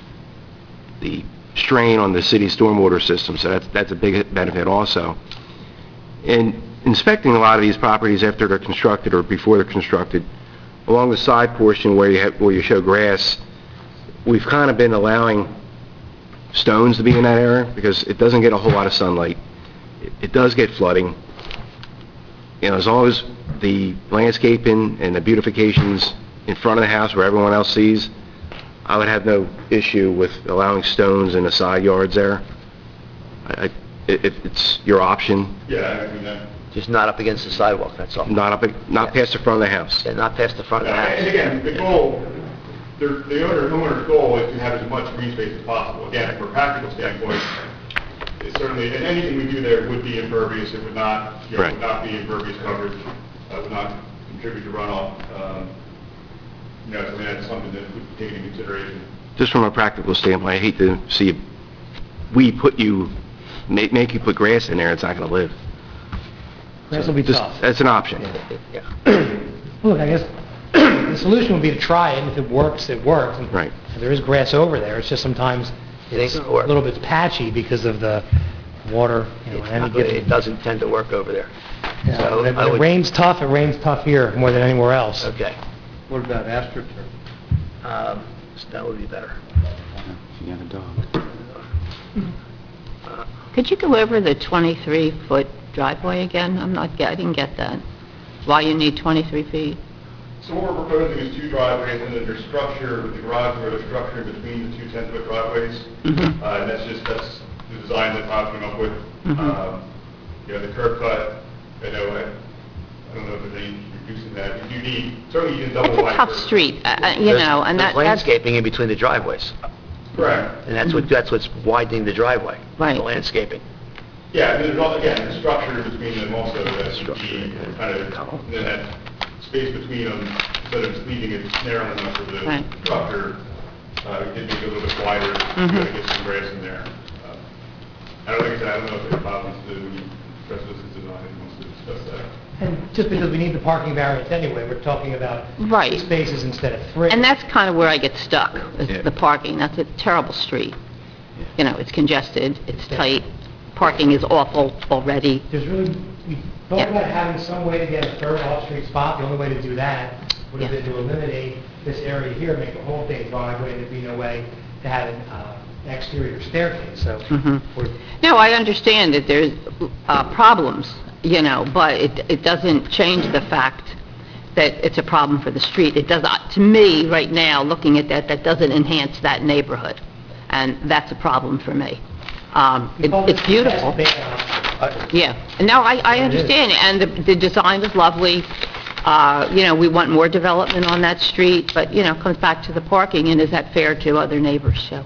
the strain on the city stormwater system. So that's, that's a big benefit also. In inspecting a lot of these properties after they're constructed or before they're constructed, along the side portion where you have, where you show grass, we've kind of been allowing stones to be in that area because it doesn't get a whole lot of sunlight. It, it does get flooding. You know, as long as the landscaping and the beautifications in front of the house where everyone else sees, I would have no issue with allowing stones in the side yards there. I, I, if it's your option, Yeah, I mean, that. Just not up against the sidewalk, that's all. not up, not past the front of the house. Yeah, not past the front of the And house. again, the goal, the the owner, homeowner's goal is to have as much green space as possible. Again, from a practical standpoint, it certainly, and anything we do there would be impervious. It would not, you know, Right. would not be impervious coverage, uh, would not contribute to runoff. Um, You know, so I mean, that's something that would be taken into consideration. Just from a practical standpoint, I hate to see we put you, make, make you put grass in there, it's not going to live. Grass will be Just- tough. That's an option. Yeah. Look, I guess the solution would be to try it, and if it works, it works. And Right. there is grass over there, it's just sometimes It ain't it's a gonna work. little bit patchy because of the water, you know, It's any not gonna- given... It doesn't tend to work over there. Yeah, So When it I when it would- rains tough, it rains tough here more than anywhere else. Okay. What about AstroTurf? Um, That would be better. If you got a dog. Could you go over the twenty-three foot driveway again? I'm not, get- I didn't get that. Why you need twenty-three feet? So what we're proposing is two driveways, and then there's structure with the garage, where there's structure in between the two ten-foot driveways. Mhm. Uh, and that's just, that's the design that Bob came up with. Mhm. Um, You know, the curb cut, I know, I I don't know if they reducing that. You do need, certainly you need double It's a wide. tough curb. street, uh, uh, you There's- know, and there's that, that's... landscaping in between the driveways, Correct. and that's what, that's what's widening the driveway. Right. The landscaping. Yeah, and there's all, again, there's structure in between them also, that should be kind of, and then that space between them, instead of just leaving it narrow enough for the Right. structure, uh, it did make it a little bit wider, you Mhm. gotta get some grass in there. Uh, I don't think, I don't know if there's problems to, when you address this as design, he wants to discuss that. And just because we need the parking variance anyway, we're talking about Right. six spaces instead of three. And that's kind of where I get stuck, is Yeah. the parking. That's a terrible street. You know, it's congested, it's tight, parking is awful already. There's really, we thought Yeah. about having some way to get a third off-street spot. The only way to do that would have Yeah. been to eliminate this area here, make the whole thing driveway, and there'd be no way to have an uh, exterior staircase. So Mhm. we're No, I understand that there's uh, problems, you know, but it it doesn't change the fact that it's a problem for the street. It does, uh, to me, right now, looking at that, that doesn't enhance that neighborhood, and that's a problem for me. Um, we it- call It's this beautiful. best bad option. Yeah, and no, I, I It is. understand, and the, the design is lovely. Uh, you know, we want more development on that street, but, you know, it comes back to the parking, and is that fair to other neighbors, so.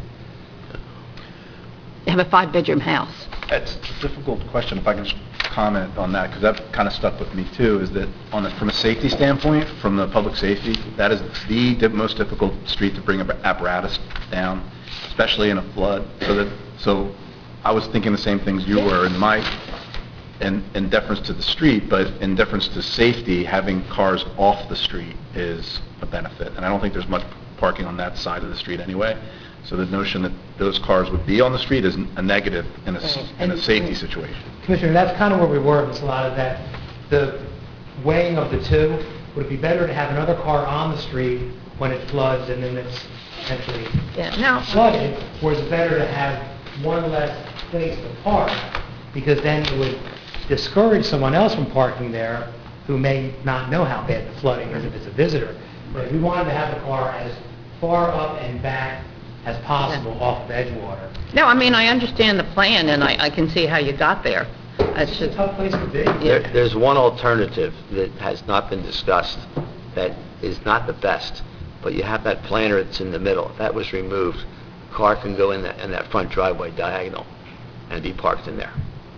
They have a five-bedroom house. It's a difficult question, if I can just comment on that, because that kind of stuck with me too, is that on the, from a safety standpoint, from the public safety, that is the di- most difficult street to bring ab- apparatus down, especially in a flood. So that, so I was thinking the same things you were in my, in, in deference to the street, but in deference to safety, having cars off the street is a benefit. And I don't think there's much parking on that side of the street anyway. So the notion that those cars would be on the street is a negative in a, s- in a safety situation. Commissioner, that's kind of where we were, it's a lot of that, the weighing of the two, would it be better to have another car on the street when it floods and then it's essentially Yeah, no, flooded, or is it better to have one less place to park? Because then it would discourage someone else from parking there who may not know how bad the flooding is if it's a visitor. But if we wanted to have the car as far up and back as possible off of Edgewater, no, I mean, I understand the plan, and I, I can see how you got there. It's it's a just, tough place to be. There, there's one alternative that has not been discussed that is not the best, but you have that planter that's in the middle. If that was removed, a car can go in that, in that front driveway diagonal and be parked in there.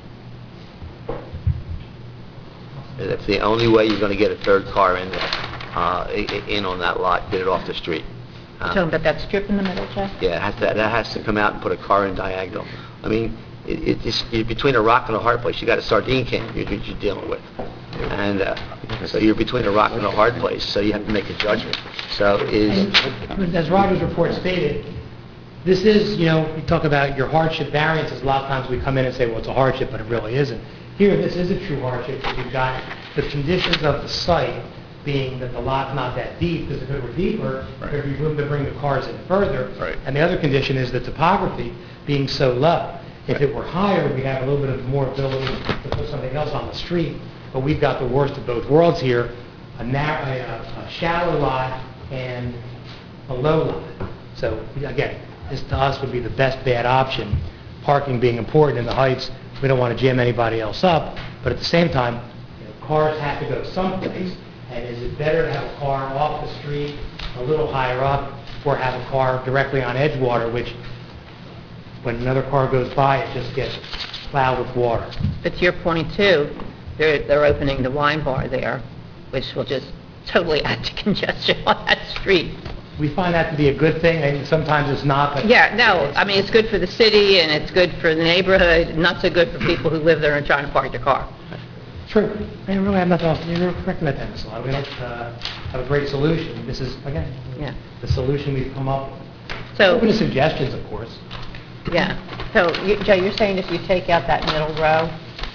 And that's the only way you're going to get a third car in there, uh, i- i- in on that lot, get it off the street. you're Uh, talking about that strip in the middle, Jeff? Yeah, it has to, that has to come out and put a car in diagonal. I mean, it, it- it's, you're between a rock and a hard place. You got a sardine can you're, you're dealing with. And, uh, so you're between a rock and a hard place, so you have to make a judgment. So is, And as Roger's report stated, this is, you know, you talk about your hardship variances, a lot of times we come in and say, well, it's a hardship, but it really isn't. Here, this is a true hardship, because you've got the conditions of the site being that the lot's not that deep, because if it were deeper, there'd be room to bring the cars in further. Right. And the other condition is the topography being so low. If it were higher, we'd have a little bit of more ability to put something else on the street, but we've got the worst of both worlds here, a narrow, a a shallow lot and a low lot. So, again, this to us would be the best bad option, parking being important in the heights. We don't want to jam anybody else up, but at the same time, you know, cars have to go someplace, and is it better to have a car off the street, a little higher up, or have a car directly on Edgewater, which, when another car goes by, it just gets plowed with water? But to your point, too, they're, they're opening the wine bar there, which will just totally add to congestion on that street. We find that to be a good thing, and sometimes it's not, but... Yeah, no, I mean, it's good for the city, and it's good for the neighborhood, not so good for people who live there and trying to park their car. True. I really have nothing else, you're correct about that, Miz Lott. We don't uh, have a great solution. This is, again, Yeah. the solution we've come up with. So, Open to suggestions, of course. yeah, so, you- Joe, you're saying if you take out that middle row,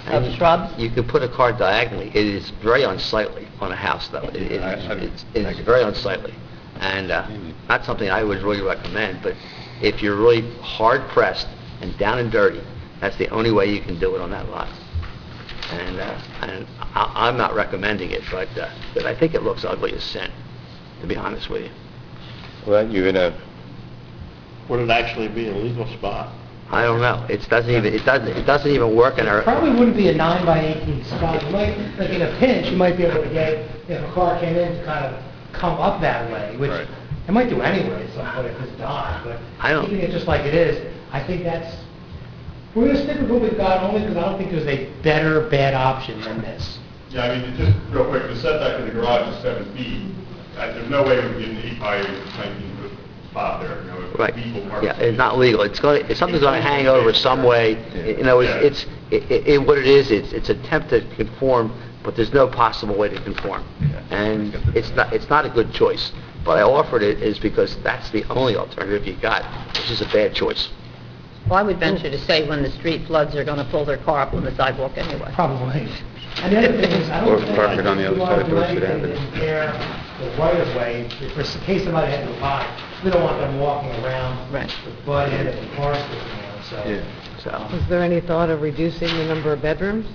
Of And shrubs? You can put a car diagonally. It is very unsightly on a house, though. It it is it's- it is very unsightly. And uh, not something I would really recommend, but if you're really hard-pressed and down and dirty, that's the only way you can do it on that lot. And uh, and I- I'm not recommending it, but uh, but I think it looks ugly as sin, to be honest with you. Well, you're gonna, Would it actually be a legal spot? I don't know. It doesn't even, it doesn't, it doesn't even work in our... Probably wouldn't be a nine by eighteen spot. You might, like in a pinch, you might be able to get, if a car came in, to kind of come up that way, which Right. it might do anyway at some point if it's done, but I don't- keeping it just like it is, I think that's, we're going to stick with what we've got only because I don't think there's a better bad option than this. Yeah, I mean, just real quick, the setback in the garage is seven feet. Uh, There's no way we can get an eight by nineteen foot spot there, you know, if Right. people park. Yeah, it's not legal. It's going, if something's going to hang over some way, you know, it's, it's, it, it, what it is, it's, it's attempt to conform, but there's no possible way to conform. And it's not, it's not a good choice. But I offered it is because that's the only alternative you got, which is a bad choice. Well, I would venture to say when the street floods, they're going to pull their car up on the sidewalk anyway. Probably. And the other thing is, I Or don't think... park it on the other side of Dorset We Avenue. want to do anything to impair the right-of-way, for in case somebody had to buy. We don't want them walking around Right. with butt end of the car sticking out, so... Yeah. So, Is there any thought of reducing the number of bedrooms?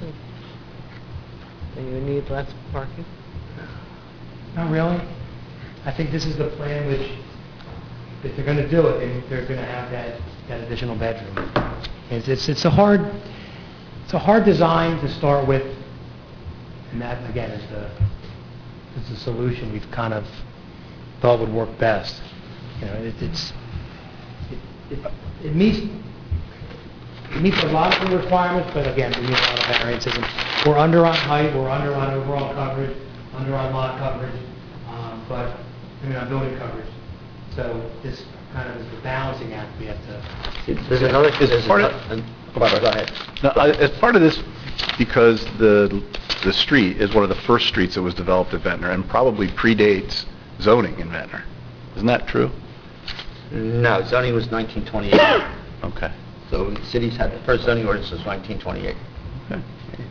Do you need less parking? Not really. I think this is the plan which, if they're going to do it, then they're going to have that, that additional bedroom. It's, it's, it's a hard, it's a hard design to start with, and that, again, is the, is the solution we've kind of thought would work best. You know, it, it's, it, it, it meets, it meets a lot of the requirements, but again, we need a lot of variances. And we're under on height, we're under on overall coverage, under on lot coverage, um, but, I mean, on building coverage. So this kind of is the balancing act we have to... there's another... Is there's part of- ano- Go ahead. Now, uh, as part of this, because the, the street is one of the first streets that was developed at Ventnor and probably predates zoning in Ventnor. Isn't that true? No, zoning was nineteen twenty-eight. Okay. So the cities had, the first zoning ordinance was nineteen twenty-eight. I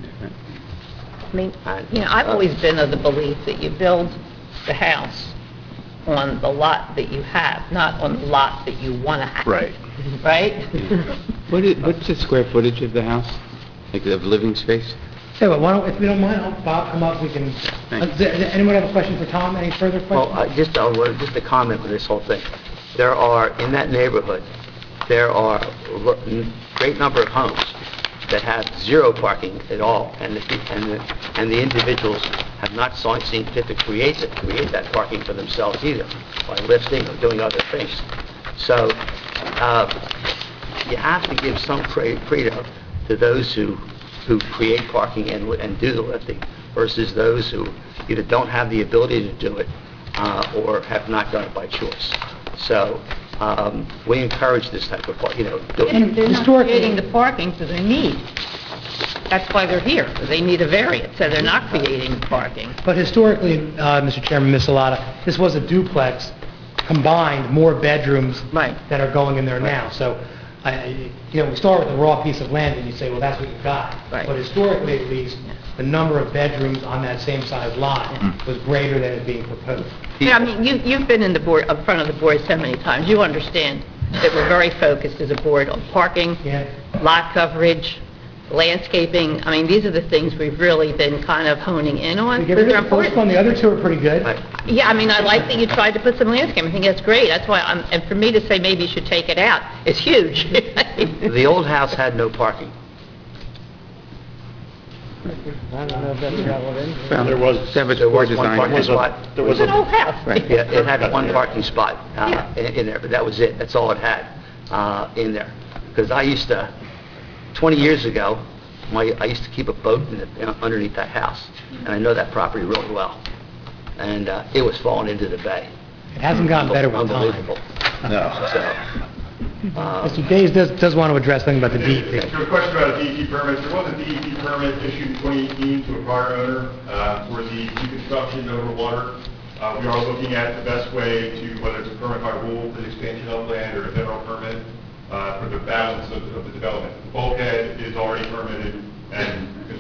mean, you know, I've always been of the belief that you build the house on the lot that you have, not on the lot that you want to have. Right. Right? what is, what's the square footage of the house? Like, of living space? Yeah, but why don't, if we don't mind, I'll- Bob, come up, we can... Uh, does does anyone have a question for Tom? Any further Well, questions? uh, just, uh, well, just a comment on this whole thing. There are, in that neighborhood, there are a lo- n- great number of homes that have zero parking at all, and the, pe- and the, and the individuals have not saw- seen fit to create it, create that parking for themselves either, by lifting or doing other things. So, uh, you have to give some cre- freedom to those who, who create parking and, li- and do the lifting, versus those who either don't have the ability to do it, uh, or have not done it by choice. So, um, we encourage this type of, par- you know, do- And they're not Historically- creating the parking for their need. That's why they're here. They need a variance, so they're not creating parking. But historically, uh, Mister Chairman, Miz Salata, this was a duplex, combined more bedrooms Right. that are going in there now. So, I- I- you know, we start with a raw piece of land and you say, well, that's what you got. Right. But historically, at least, the number of bedrooms on that same size lot was greater than is being proposed. Yeah, I mean, you, you've been in the board, up front of the board so many times. You understand that we're very focused as a board on parking, Yeah. lot coverage, landscaping. I mean, these are the things we've really been kind of honing in on. We get because rid they're of the first one, important. the other two are pretty good. Right. Yeah, I mean, I like that you tried to put some landscaping. I think that's great. That's why, I'm, and for me to say maybe you should take it out is huge. the old house had no parking. I don't know if that's relevant. Well, There was- That was There poor was one design. parking was a- spot. There It was was an a, old house. Yeah, it had one Yeah. parking spot uh, Yeah. in in there, but that was it. That's all it had uh, in there. Because I used to, twenty years ago, my, I used to keep a boat in the, underneath that house, and I know that property really well. And uh, it was falling into the bay. It hasn't gotten better with time. Unbelievable. No. So, uh, Mister Days does, does want to address something about the D E P. To a question about a D E P permit, there was a D E P permit issued in twenty eighteen to a prior owner uh, for the reconstruction over water. Uh, We are looking at the best way to, whether it's a permit by rule for the expansion of land or a general permit uh, for the balance of of the development. The bulkhead is already permitted and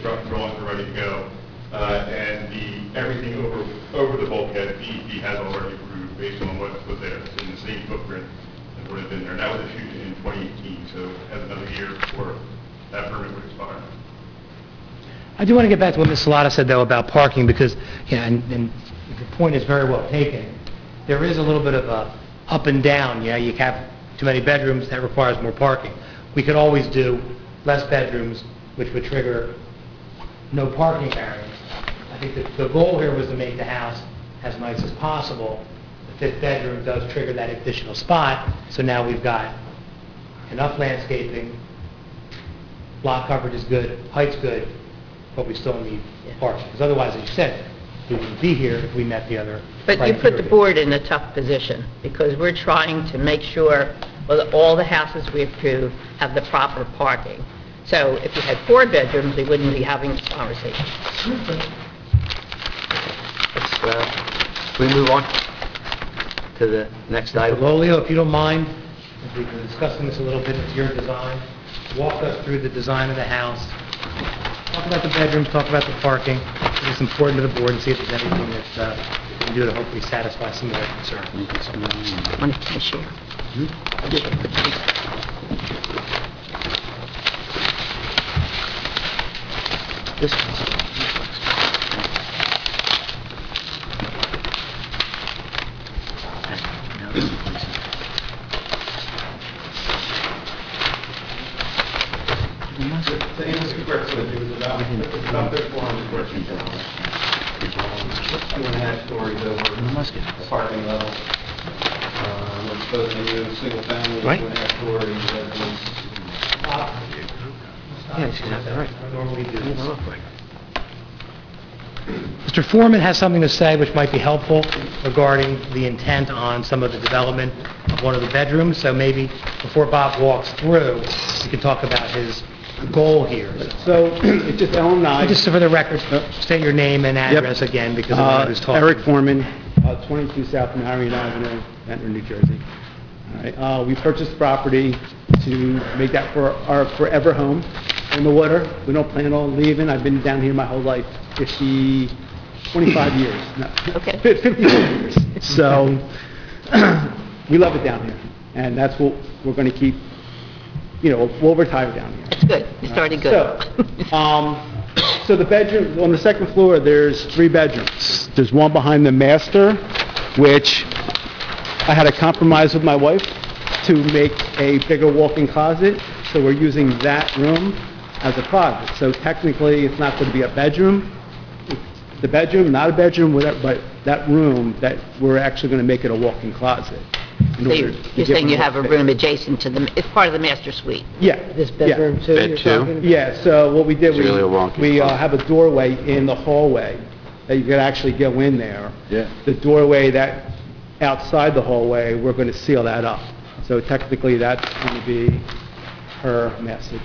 uh, and the, everything over, over the bulkhead, D E P has already approved based on what was there. It's in the same footprint as what had been there. And that was issued in twenty eighteen, so it has another year before that permit would expire. I do want to get back to what Miz Salata said, though, about parking, because, you know, and, and the point is very well taken. There is a little bit of a up and down, you know, you have too many bedrooms, that requires more parking. We could always do less bedrooms, which would trigger no parking variance. I think that the goal here was to make the house as nice as possible. The fifth bedroom does trigger that additional spot, so now we've got enough landscaping, block coverage is good, height's good, but we still need parking. Because otherwise, as you said, we wouldn't be here if we met the other But you put the criteria. board in a tough position, because we're trying to make sure well, that all the houses we approve have the proper parking. So if you had four bedrooms, we wouldn't be having this conversation. Let's, uh, we move on to the next item. Lolio, if you don't mind, if we've been discussing this a little bit, it's your design. Walk us through the design of the house. Talk about the bedrooms, talk about the parking. It's important to the board and see if there's anything that uh, we can do to hopefully satisfy some of their concerns. Want to share? This To answer your question, it was about, it's about thirty-four hundred square feet. Two and a half stories over parking level. Uh, We're supposed to do single family, two Right. and a half story residence. Yeah, she's not that right. Normally do. Mister Foreman has something to say which might be helpful regarding the intent on some of the development of one of the bedrooms. So maybe before Bob walks through, we can talk about his goal here. So, it's just Ellen and I. Just for the record, state your name and address again, because of Uh, who's talking. Eric Foreman, uh, twenty-two South Marion Avenue, Ventnor, New Jersey. All right, uh, we purchased property to make that for our forever home in the water. We don't plan on leaving. I've been down here my whole life, fifty, twenty-five years. No, Okay. fif- fifty-two years. So, we love it down here, and that's what we're going to keep, you know, we'll retire down here. That's good. You started good. So, um, so the bedroom, on the second floor, there's three bedrooms. There's one behind the master, which I had a compromise with my wife to make a bigger walk-in closet, so we're using that room as a closet. So technically, it's not going to be a bedroom. It's the bedroom, not a bedroom, whatever, but that room, that we're actually going to make it a walk-in closet. in So order you're to you're give saying you more have a space. room adjacent to the, it's part of the master suite? Yeah. This yeah. bedroom too? Bed you're two? talking about? Yeah, so what we did, It's really a we, walk-in we uh, closet. have a doorway in the hallway that you could actually go in there. Yeah. The doorway that, outside the hallway, we're going to seal that up. So technically, that's going to be her master.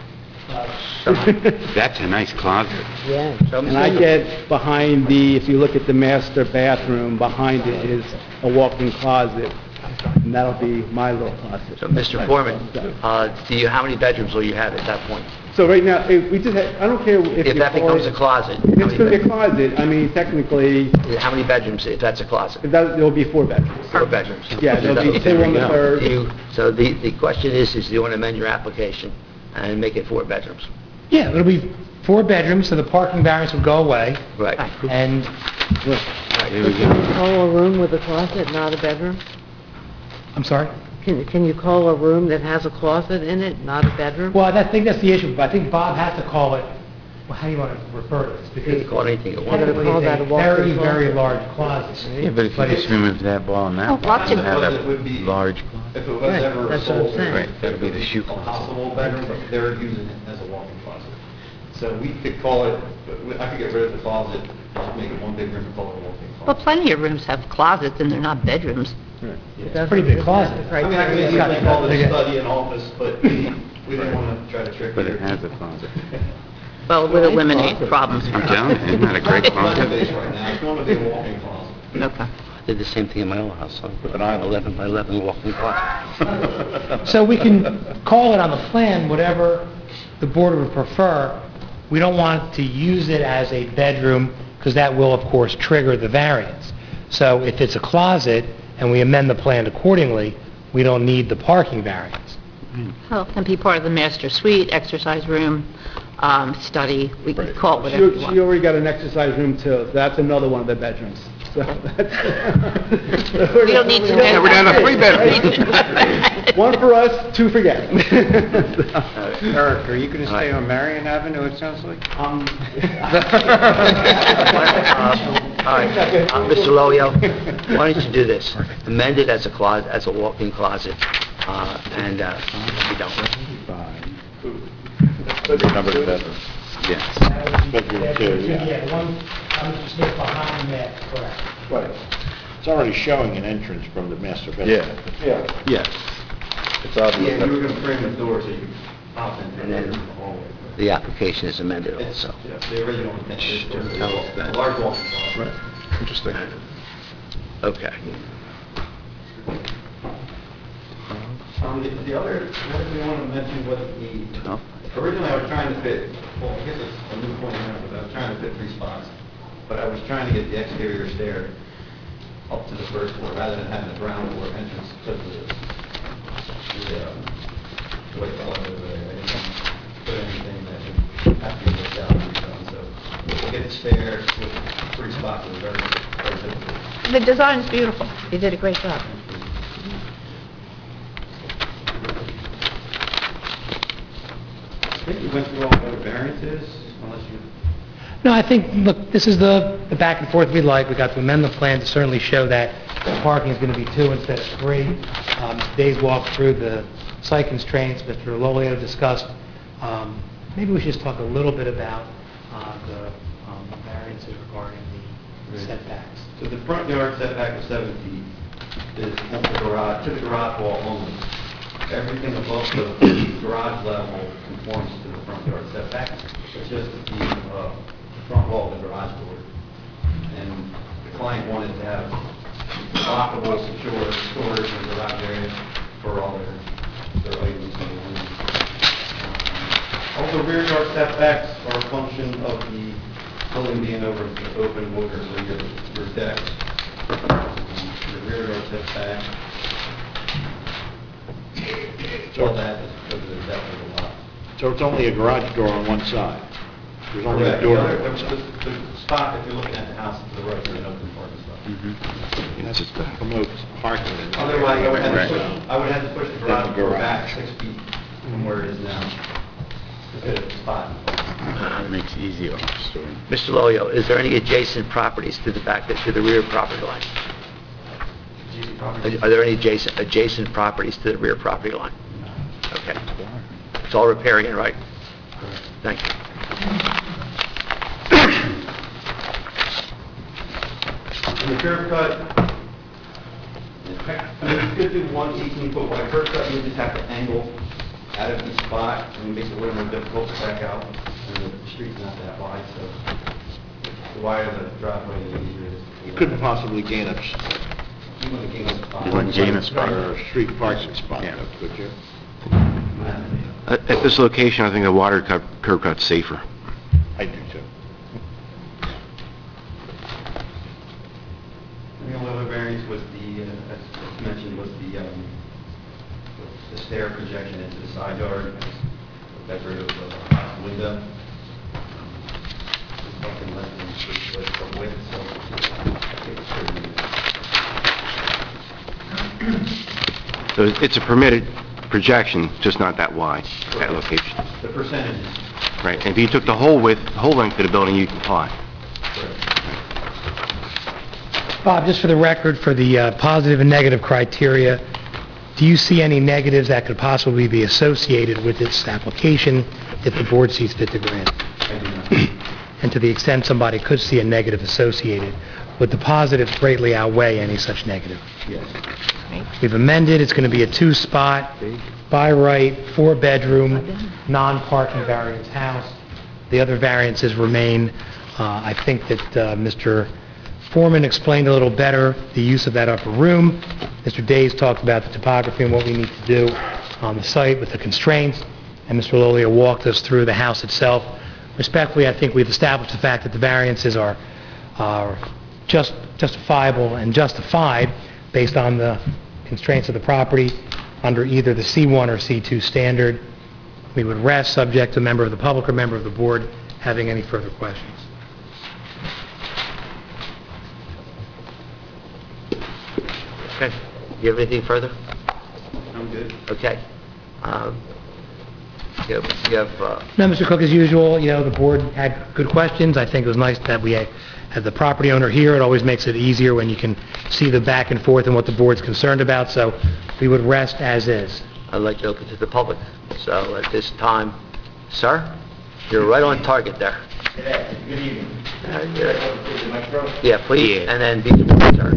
That's a nice closet. Yeah. And I get behind the, if you look at the master bathroom, behind it is a walk-in closet, and that'll be my little closet. So, Mister Foreman, uh, do you, how many bedrooms will you have at that point? So right now, if we just, had- I don't care if If you that call becomes a it- closet, how It's many going to be a bedrooms? closet, I mean, technically, How many bedrooms if that's a closet? that, there'll be four bedrooms. Four bedrooms? Yeah, there'll be two on the third. You- So the, the question is, is do you want to amend your application and make it four bedrooms? Yeah, it'll be four bedrooms, so the parking variance will go away, Right. and There we Can you go. call a room with a closet, not a bedroom? I'm sorry? Can, can you call a room that has a closet in it, not a bedroom? Well, I think that's the issue, but I think Bob has to call it, well, how do you want to refer to this? You Because can call it anything you want. technically, call it's that a a walk-in very, closet? very large closet. Yeah, but if you just remove that wall and that Oh, wall, lots you of- have Closet would be- a large closet. If it was Right, ever that's what I'm sold, saying. Right, that'd be the shoe a closet. possible bedroom, but they're using it as a walk-in closet. So we could call it, I could get rid of the closet, just make it one big room and call it a walk-in Well, closet. plenty of rooms have closets, and they're not bedrooms. That's pretty big closet. I mean, I could It's got- easily call it Okay. a study and office, but we didn't want to try to trick But you. it has a closet. Well, it would eliminate problems. I'm telling you, isn't that a great It's not closet? space right now, it's going to be a walk-in closet. Okay. I did the same thing in my old house, so I put an eleven by eleven walk-in closet. So we can call it on the plan, whatever the board would prefer. we don't want to use it as a bedroom, because that will, of course, trigger the variance. So if it's a closet, and we amend the plan accordingly, we don't need the parking variance. Well, it can be part of the master suite, exercise room, um, study, we can call it whatever you She she want. already got an exercise room too. That's another one of the bedrooms. So that's... We don't need to know. Yeah, we're down to three bedrooms. One for us, two for Gary. Eric, are you going to stay on Marion Avenue, it sounds like? Um, All right, uh, Mister Loyo, why don't you do this? Amend it as a closet, as a walk-in closet, uh, and uh, be done with it. Number of bedrooms. Yes. Bedroom two, yeah. Yeah, the one, I'm just behind that, correct. Right. It's already showing an entrance from the master bedroom. Yeah. Yeah. Yes. It's obvious. Yeah, you were going to frame the door so you could pop in And then the hallway. the application is amended also. Yeah, the original intention was to tell us that. a large walk-in closet. Right. Interesting. Okay. Um, the, the other, what we want to mention was the, originally I was trying to fit, well, I guess it's a new point now, but I was trying to fit three spots. But I was trying to get the exterior stair up to the first floor rather than having the ground floor entrance to the, the, um, white color over there. I didn't want to put anything that would have to be looked out and done, so to get the stair with three spots was very, very difficult. The design is beautiful. You did a great job. I think we went through all the other variances, unless you... No, I think, look, this is the, the back and forth we like. We got to amend the plan to certainly show that the parking is going to be two instead of three. Um, Today's walk through the site constraints, Mister Lolio discussed. Um, Maybe we should just talk a little bit about uh, the um, variances regarding the setbacks. So the front yard setback of seven feet is from the garage, to the garage wall only. Everything above the garage level conforms to the front yard setback. It's just the uh, front wall of the garage door. And the client wanted to have lockable, secure storage in the garage area for all their, their items. Also, rear yard setbacks are a function of the building being over the open water, so your, your decks, your rear yard setback, all that is because of the depth of the lot. So it's only a garage door on one side? There's only a Correct. door The on other- one the- side? The the spot, if you're looking at the house to the right, there's an open parking spot. That's just to promote parking. in- Otherwise, I would have Right. to push, I would have to push the That's garage the door garage. back six feet from where it is now to fit the spot. That makes easy office store. Mister Loyo, is there any adjacent properties to the back, to the rear property line? Are are there any adjacent, adjacent properties to the rear property line? Okay. It's all riparian, right? Thank you. In the curb cut, I mean, you could do one eighteen-foot wide curb cut, you just have to angle out of each spot, and it makes it a little more difficult to back out, and the street's not that wide, so the wider the driveway, the easier it is. You couldn't possibly gain a, You want to gain a spot. You wouldn't gain a spot. or a street parking spot, though, could you? At at this location, I think the water cut- curb cut's safer. I do too. And the only other variance was the, uh, as as mentioned, was the, um, the stair projection into the side yard, got rid of the uh, window. It's nothing less than three foot from width, so I think it's pretty. So it's a permitted projection, just not that wide, that location. The percentages. Right, and if you took the whole width, the whole length of the building, you'd comply. Bob, just for the record, for the uh, positive and negative criteria, do you see any negatives that could possibly be associated with this application if the board sees fit to grant? I do not. And to the extent somebody could see a negative associated, would the positives greatly outweigh any such negative? Yes. We've amended, it's going to be a two-spot, by right, four-bedroom, non-parking variance house. The other variances remain. Uh, I think that uh, Mister Foreman explained a little better the use of that upper room. Mister Days talked about the topography and what we need to do on the site with the constraints, and Mister Lolio walked us through the house itself respectfully, I think we've established the fact that the variances are are just justifiable and justified based on the constraints of the property under either the C one or C two standard. We would rest subject to a member of the public or member of the board having any further questions. Okay. You have anything further? I'm good. Okay. Um, You have, you have, uh, No, Mister Cook, as usual, you know, the board had good questions. I think it was nice that we had had the property owner here. It always makes it easier when you can see the back and forth and what the board's concerned about, so we would rest as is. I'd like to open to the public. So at this time, sir, you're right on target there. Good evening. Uh, yeah. Yeah, please, and then be the sir.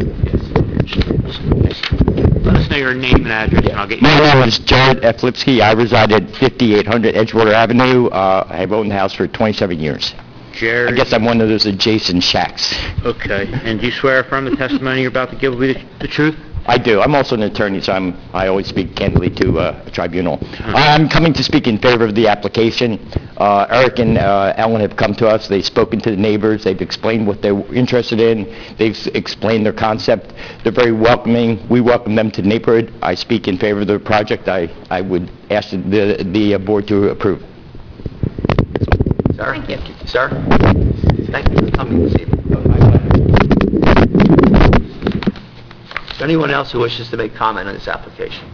Let us know your name and address, and I'll get you... My name is Jared F. Lipsky. I reside at fifty-eight hundred Edgewater Avenue. Uh, I've owned the house for twenty-seven years. Jared... I guess I'm one of those adjacent shacks. Okay. And do you swear affirm the testimony you're about to give will be the the truth? I do. I'm also an attorney, so I'm, I always speak candidly to uh, a tribunal. I'm coming to speak in favor of the application. Uh, Eric and uh, Ellen have come to us. They've spoken to the neighbors. They've explained what they're interested in. They've s- explained their concept. They're very welcoming. We welcome them to the neighborhood. I speak in favor of the project. I, I would ask the, the uh, board to approve. Sir? Thank you. Sir? Thank you for coming this evening. Is there anyone else who wishes to make comment on this application?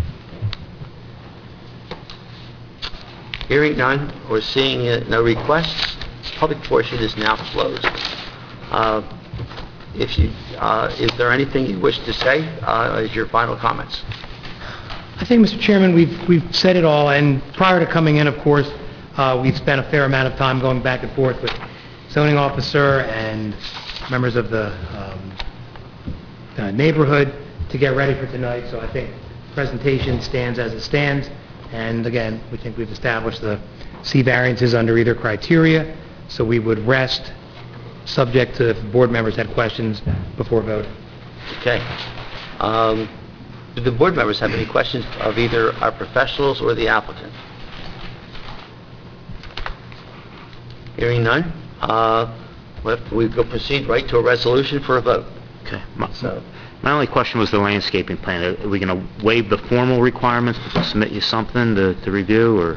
Hearing none or seeing uh, no requests, public portion is now closed. Uh, If you, uh, is there anything you wish to say uh, as your final comments? I think, Mister Chairman, we've we've said it all, and prior to coming in, of course, uh, we've spent a fair amount of time going back and forth with zoning officer and members of the um, uh, neighborhood to get ready for tonight, so I think the presentation stands as it stands, and again, we think we've established the C variances under either criteria, so we would rest subject to if board members had questions before voting. Okay. Um, Do the board members have any questions of either our professionals or the applicant? Hearing none, uh, we we go proceed right to a resolution for a vote. Okay. My So, my only question was the landscaping plan. Are we going to waive the formal requirements, but just submit you something to to review, or?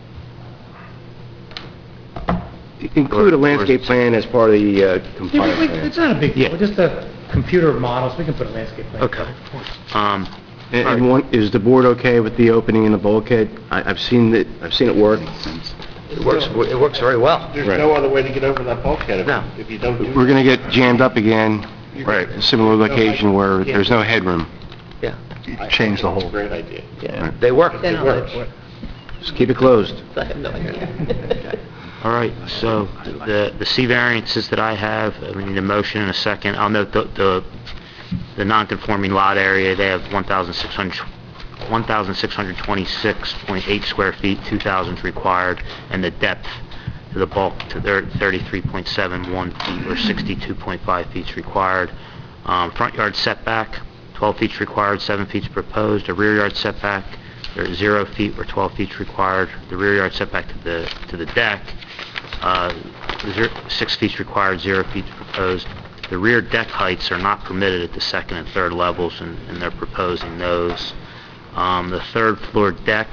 Include a landscape plan as part of the uh, Yeah, compliance we- we- plan. It's not a big deal, Yeah. just a computer model, so we can put a landscape plan. Okay. Um, And and one, is the board okay with the opening in the bulkhead? I- I've seen it, I've seen it work. it works, it works very well. There's Right. no other way to get over that bulkhead if- No. if you don't do... We're going to get jammed up again. Right. A similar location where there's no headroom. Yeah, Change the whole... Great idea. yeah, they work. Then It I'll works. vote Just keep it closed. I have no idea. All right, so the the C variances that I have, uh, we need a motion and a second. I'll note the the the non-conforming lot area, they have one thousand six hundred one thousand six hundred twenty-six point eight square feet, two thousand is required, and the depth to the bulk to their thirty-three point seven one feet or sixty-two point five feet is required. Um, Front yard setback, twelve feet is required, seven feet is proposed. A rear yard setback, there's zero feet or twelve feet is required. The rear yard setback to the to the deck, uh, zero, six feet is required, zero feet is proposed. The rear deck heights are not permitted at the second and third levels, and, and they're proposing those. Um, the third floor deck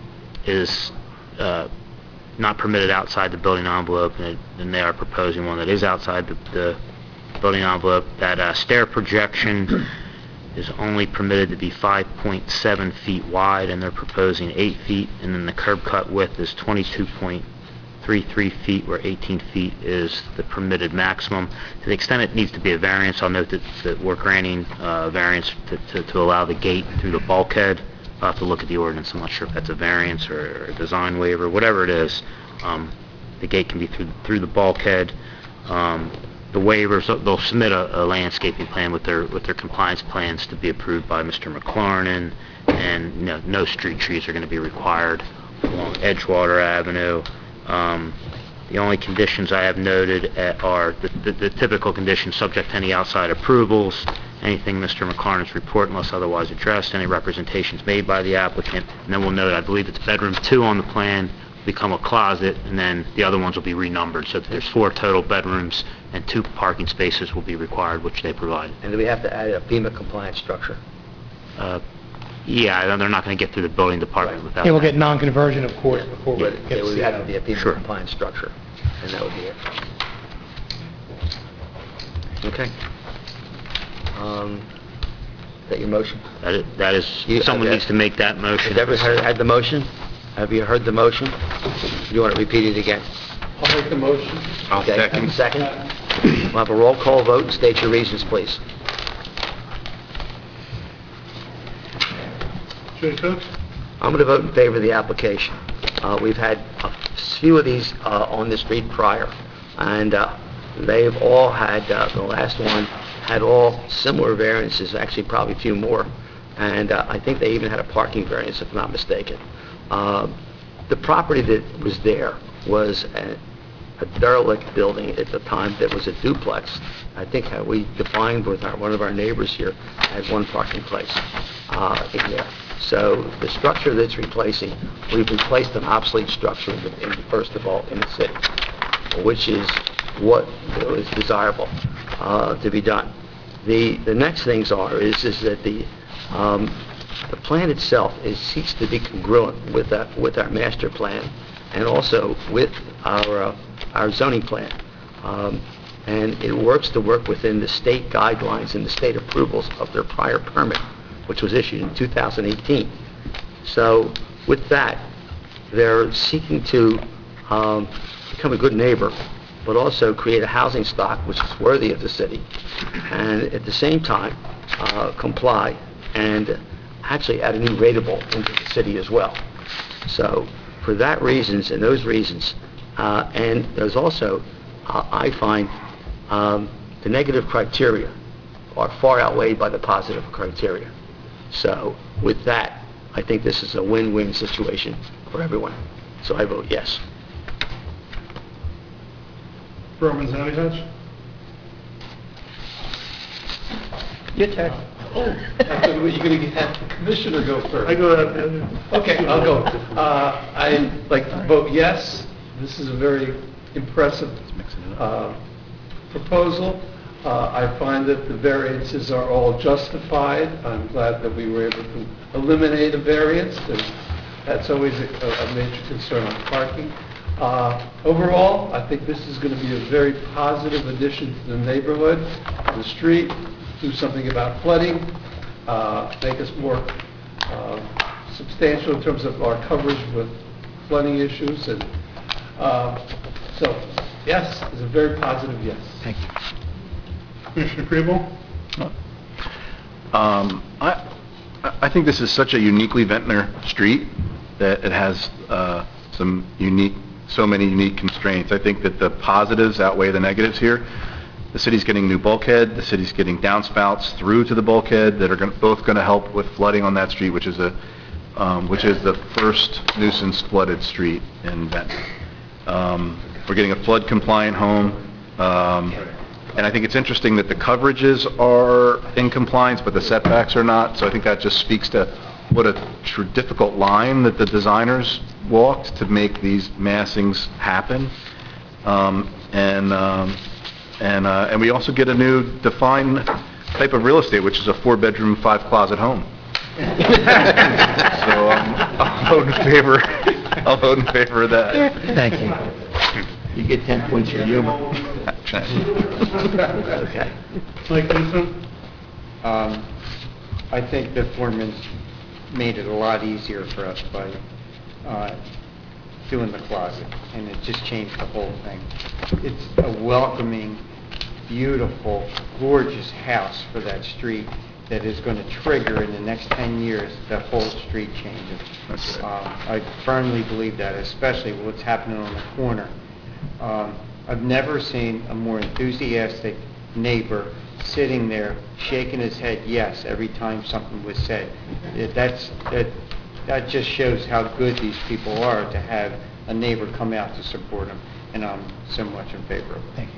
is uh, not permitted outside the building envelope, and, it, and they are proposing one that is outside the, the building envelope. That uh, stair projection is only permitted to be five point seven feet wide, and they're proposing eight feet, and then the curb cut width is twenty-two point three three feet, where eighteen feet is the permitted maximum. To the extent it needs to be a variance, I'll note that, that we're granting uh, variance to, to, to allow the gate through the bulkhead. I'll have to look at the ordinance. I'm not sure if that's a variance or, or a design waiver, whatever it is. Um, the gate can be through through the bulkhead. Um, the waivers, they'll submit a, a landscaping plan with their with their compliance plans to be approved by Mister McLaren, and you know, no street trees are going to be required along Edgewater Avenue. Um, the only conditions I have noted are the, the, the typical conditions subject to any outside approvals, anything Mister McLaren's report unless otherwise addressed, any representations made by the applicant, and then we'll note, I believe it's bedroom two on the plan, become a closet, and then the other ones will be renumbered, so that there's four total bedrooms and two parking spaces will be required, which they provide. And do we have to add a FEMA compliant structure? Uh, Yeah, they're not going to get through the building department without Yeah, we'll that. get non-conversion, of course, before we But get it to would C have to O. be a FEMA Sure. compliant structure, and that would be it. Okay. Um, Is that your motion? That is, that is, You- someone okay. needs to make that motion. Has everyone heard, had the motion? Have you heard the motion? You want to repeat it again? I'll make the motion. I'll Okay, second. Second? We'll have a roll call vote. State your reasons, please. Jay Cook? I'm going to vote in favor of the application. Uh, We've had a few of these uh, on the street prior, and uh, they've all had, uh, the last one had all similar variances, actually probably a few more, and uh, I think they even had a parking variance, if I'm not mistaken. Uh, The property that was there was a a derelict building at the time that was a duplex. I think how we defined with our, one of our neighbors here, had one parking place uh, in there. So the structure that's replacing, we've replaced an obsolete structure, in the- in, first of all, in the city, which is what is desirable uh, to be done. The, the next things are, is, is that the, um, the plan itself is, seeks to be congruent with that, with our master plan, and also with our, uh, our zoning plan. Um, And it works to work within the state guidelines and the state approvals of their prior permit, which was issued in two thousand eighteen. So with that, they're seeking to um, become a good neighbor, but also create a housing stock which is worthy of the city, and at the same time uh, comply and actually add a new rateable into the city as well. So for that reasons and those reasons, uh, and there's also, uh, I find, um, the negative criteria are far outweighed by the positive criteria. So with that, I think this is a win-win situation for everyone. So I vote yes. Berman Zattihatch? Your turn. Oh, I thought you were going to have the commissioner go first. I go ahead. Okay, I'll go. Uh, I'd like to vote yes. This is a very impressive uh, proposal. Uh, I find that the variances are all justified. I'm glad that we were able to eliminate a variance. There's- That's always a a major concern on parking. Uh, Overall, I think this is going to be a very positive addition to the neighborhood, the street, do something about flooding, uh, make us more uh, substantial in terms of our coverage with flooding issues. And uh, so, yes, it's a very positive yes. Thank you. Commissioner Kriebel? Um, I, I think this is such a uniquely Ventnor street that it has uh, some unique, so many unique constraints. I think that the positives outweigh the negatives here. The city's getting new bulkhead, the city's getting downspouts through to the bulkhead that are gonna, both going to help with flooding on that street, which is a, um, which is the first nuisance flooded street in Ventnor. Um, we're getting a flood compliant home. Um, And I think it's interesting that the coverages are in compliance, but the setbacks are not. So I think that just speaks to what a tr- difficult line that the designers walked to make these massings happen. Um, and um, and uh, and we also get a new defined type of real estate, which is a four-bedroom, five-closet home. So um, I'll vote in favor. I'll vote in favor of that. Thank you. You get ten points for humor. Okay. Mike Newsom? Um, I think the foreman's made it a lot easier for us by uh, doing the closet, and it just changed the whole thing. It's a welcoming, beautiful, gorgeous house for that street that is going to trigger in the next ten years the whole street changing. That's right. Um, I firmly believe that, especially with what's happening on the corner. Um, I've never seen a more enthusiastic neighbor sitting there shaking his head yes every time something was said. It- That's, that, that just shows how good these people are to have a neighbor come out to support them, and I'm so much in favor of it. Thank you.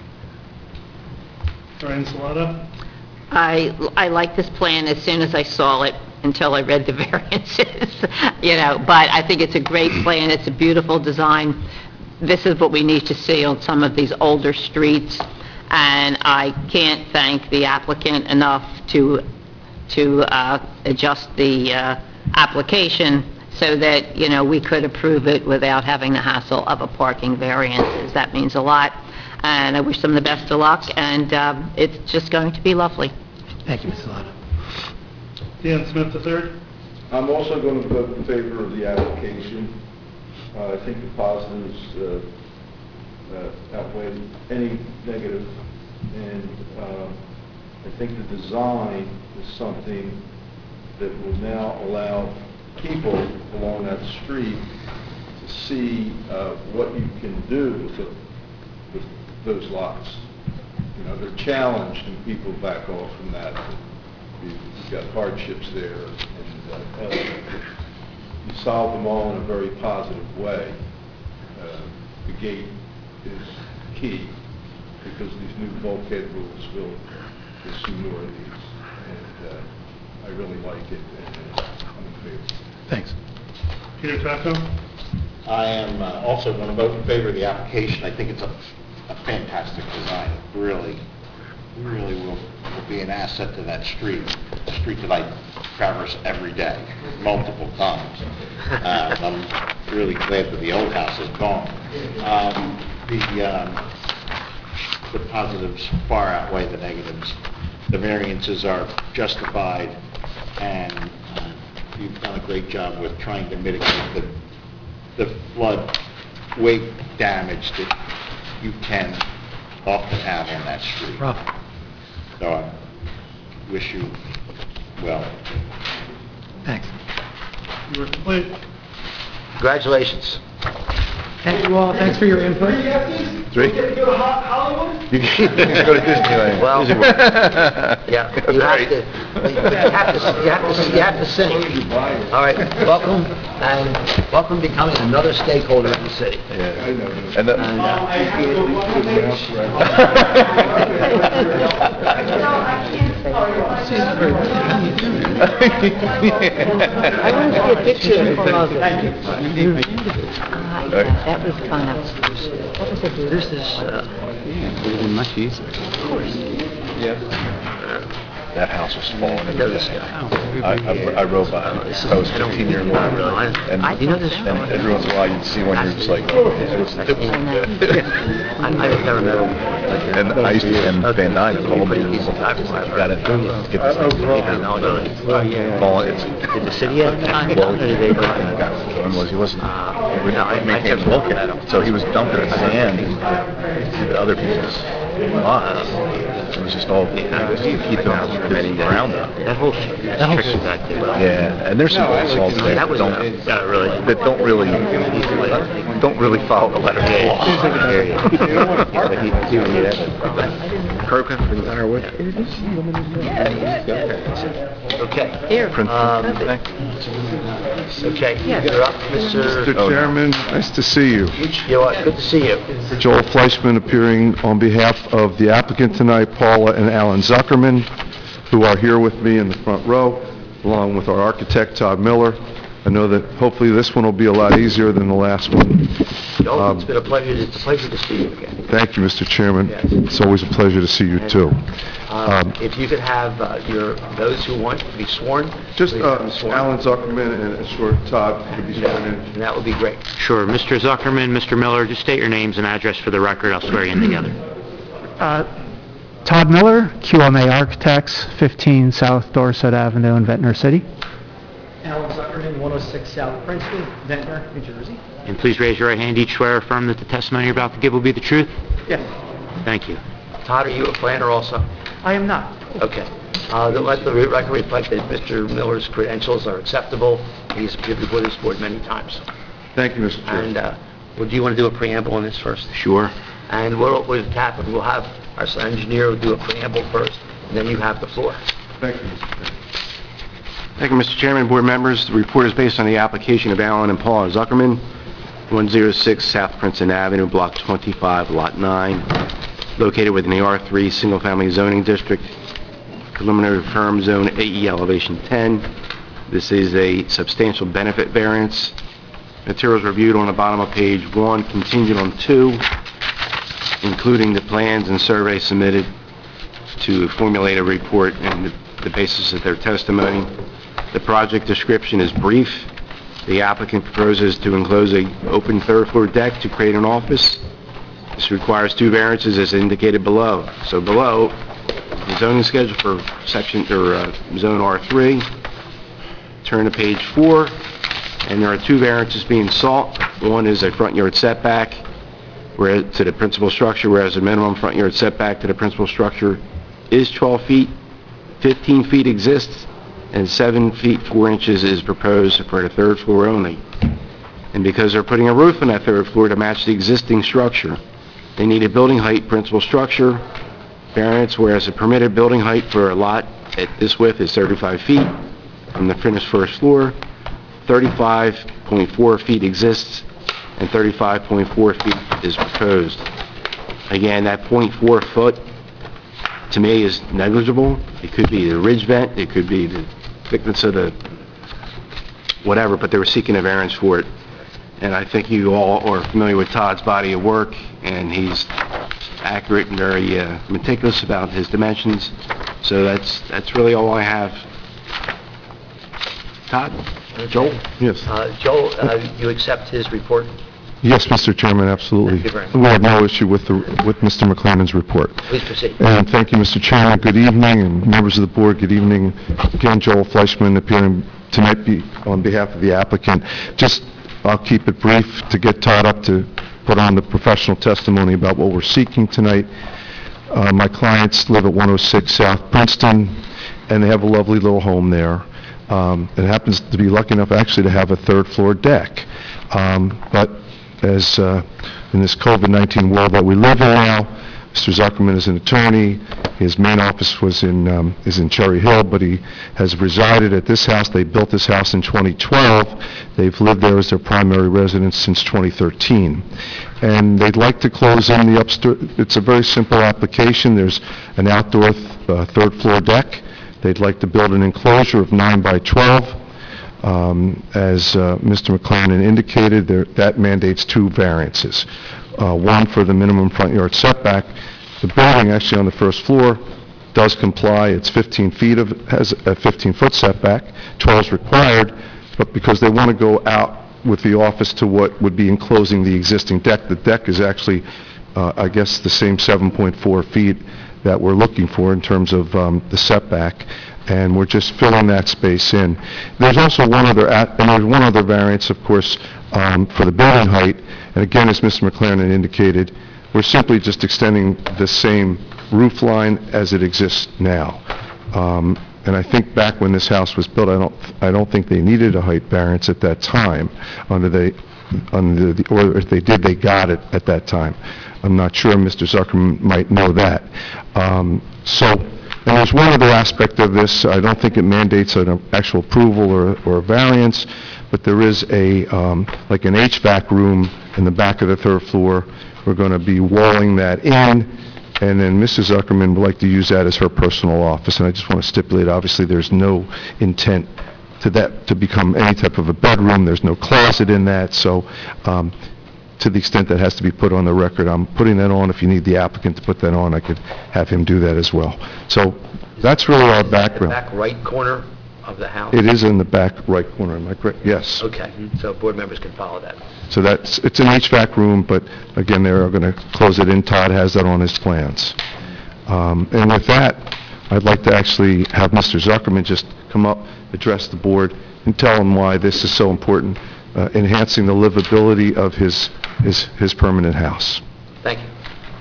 Brian Salata? I, I like this plan as soon as I saw it, until I read the variances, you know, but I think it's a great plan, it's a beautiful design. This is what we need to see on some of these older streets, and I can't thank the applicant enough to, to uh, adjust the uh, application so that, you know, we could approve it without having the hassle of a parking variance. That means a lot, and I wish them the best of luck, and um, it's just going to be lovely. Thank you, Miz Solano. Dan Smith the third. I'm also going to vote in favor of the application. Uh, I think the positives uh, uh, outweigh any negative, and uh, I think the design is something that will now allow people along that street to see uh, what you can do with, the, with those lots. You know, they're challenged and people back off from that. You've got hardships there, and uh, you solve them all in a very positive way. Uh, the gate is key because these new bulkhead rules will, will see more of these, and uh, I really like it, and uh, I'm in favor. Thanks. Peter Taco. I am uh, also going to vote in favor of the application. I think it's a, a fantastic design. It really, really will, will be an asset to that street, a street that I traverse every day, multiple times. Uh, I'm really glad that the old house is gone. Um, the, um, the positives far outweigh the negatives. The variances are justified, and uh, you've done a great job with trying to mitigate the, the flood wake damage that you can often have on that street. Rough. So I wish you well. Thanks. You were complete. Congratulations. Thank you all, thanks for your input. Three? You can go to Disneyland. Well, yeah, you have to, you have to, you have to, you have to sing. All right, welcome, and welcome becoming another stakeholder of the city. Yeah. And the, I want to see a picture in closet. That was kind of, what was it? This is, uh, Would have been much easier. that house was falling. I know this guy. I, I, I rode by it. I was fifteen years old. And, I do know this and every once in a while you'd see one, you're just like, it was, it was, I, I've never met him. and I used to, and Van Dyne called me, and got it, get this Oh, yeah. falling, it's, Did the city have time? well, Or did they? one was, he wasn't, he no, I- I wouldn't maintain never look at him, so he was dumping sand into other people's lots. It was just all, keep the ground up. That whole, that tricky back there. Yeah, and there's some balls there That that was, don't, uh, yeah, really. that don't really, don't really follow the letter of the law. But he, he would need that. Kirkland from Ironwood. Okay. Here. Um, Okay, you're up, Mister Mister Chairman, nice to see you. You know what, good to see you. Joel Fleischman appearing on behalf of the applicant tonight, Paula and Alan Zuckerman, who are here with me in the front row, along with our architect, Todd Miller. I know that hopefully this one will be a lot easier than the last one. Joel, it's been a pleasure, it's a pleasure to see you again. Thank you, Mister Chairman. It's always a pleasure to see you, too. Um, If you could have uh, your, those who want to be sworn, Just please uh, come sworn. Alan Zuckerman and uh, sure Todd could be sworn in. And that would be great. Sure. Mister Zuckerman, Mister Miller, just state your names and address for the record. I'll swear you in together. Uh, Todd Miller, Q M A Architects, fifteen South Dorset Avenue in Ventnor City. Alan Zuckerman, one oh six South Princeton, Ventnor, New Jersey. And please raise your right hand. Each swear or affirm that the testimony you're about to give will be the truth? Yes. Thank you. Todd, are you a planner also? I am not. Okay. Uh, the- Let the record reflect that Mister Miller's credentials are acceptable. He's appeared before this board many times. Thank you, Mister Chairman. And, uh, well, do you want to do a preamble on this first? Sure. And what will happen, we'll have our engineer will do a preamble first, and then you have the floor. Thank you, Mister Chairman. Thank you, Mister Chairman, board members. The report is based on the application of Alan and Paula Zuckerman, one oh six South Princeton Avenue, Block twenty-five, Lot nine, located within the R three Single Family Zoning District, preliminary firm zone A E elevation ten, This is a substantial benefit variance. Materials reviewed on the bottom of page one, contingent on two, including the plans and survey submitted to formulate a report and the the basis of their testimony. The project description is brief. The applicant proposes to enclose a open third-floor deck to create an office. This requires two variances as indicated below. So below, the zoning schedule for section, or uh, zone R three. Turn to page four, and there are two variances being sought. One is a front yard setback where, to the principal structure, whereas the minimum front yard setback to the principal structure is twelve feet. fifteen feet exists, and seven feet four inches is proposed for the third floor only. And because they're putting a roof on that third floor to match the existing structure, they need a building height principal structure variance, whereas the permitted building height for a lot at this width is thirty-five feet from the finished first floor. thirty-five point four feet exists, and thirty-five point four feet is proposed. Again, that zero point four foot to me is negligible. It could be the ridge vent, it could be the thickness of the whatever, but they were seeking a variance for it. And I think you all are familiar with Todd's body of work, and he's accurate and very uh, meticulous about his dimensions. So that's that's really all I have. Todd? Joel? Yes. Uh, Joel, uh, you accept his report? Yes, Mister Chairman, absolutely. Thank you very much. We have no issue with the, with Mister McLennan's report. Please proceed. And thank you, Mister Chairman. Good evening, and members of the board, good evening. Again, Joel Fleischman appearing tonight be- on behalf of the applicant. Just, I'll keep it brief to get Todd up to put on the professional testimony about what we're seeking tonight. Uh, my clients live at one oh six South Princeton, and they have a lovely little home there. Um, it happens to be lucky enough actually to have a third floor deck. Um, but as uh, in this COVID nineteen world that we live in now, Mister Zuckerman is an attorney. His main office was in um, is in Cherry Hill, but he has resided at this house. They built this house in twenty twelve. They've lived there as their primary residence since twenty thirteen. And they'd like to close in the upstairs. It's a very simple application. There's an outdoor th- uh, third floor deck. They'd like to build an enclosure of nine by twelve. Um, As uh, Mister McLennan indicated, there- that mandates two variances. Uh, One for the minimum front yard setback. The building actually on the first floor does comply. It's fifteen feet of, has a fifteen-foot setback. twelve is required, but because they want to go out with the office to what would be enclosing the existing deck, the deck is actually, uh, I guess, the same seven point four feet that we're looking for in terms of um, the setback, and we're just filling that space in. There's also one other, at- and there's one other variance, of course, um, for the building height, and again, as Mister McLaren indicated, we're simply just extending the same roof line as it exists now. Um, And I think back when this house was built, I don't, I don't think they needed a height variance at that time, under the, under the, or if they did, they got it at that time. I'm not sure, Mister Zuckerman might know that. Um, So, and there's one other aspect of this, I don't think it mandates an actual approval or, or a variance, but there is a, um, like an H V A C room in the back of the third floor. We're going to be walling that in, and then Missus Zuckerman would like to use that as her personal office, and I just want to stipulate, obviously, there's no intent to that, to become any type of a bedroom, there's no closet in that, so um, to the extent that has to be put on the record, I'm putting that on. If you need the applicant to put that on, I could have him do that as well. So that's really our background. Back right corner of the house? It is in the back right corner, am I correct? Yes. Okay, so board members can follow that. So that's, it's an H V A C room, but again, they're going to close it in. Todd has that on his plans. Um, And with that, I'd like to actually have Mister Zuckerman just come up, address the board, and tell them why this is so important, uh, enhancing the livability of his, his, his permanent house. Thank you.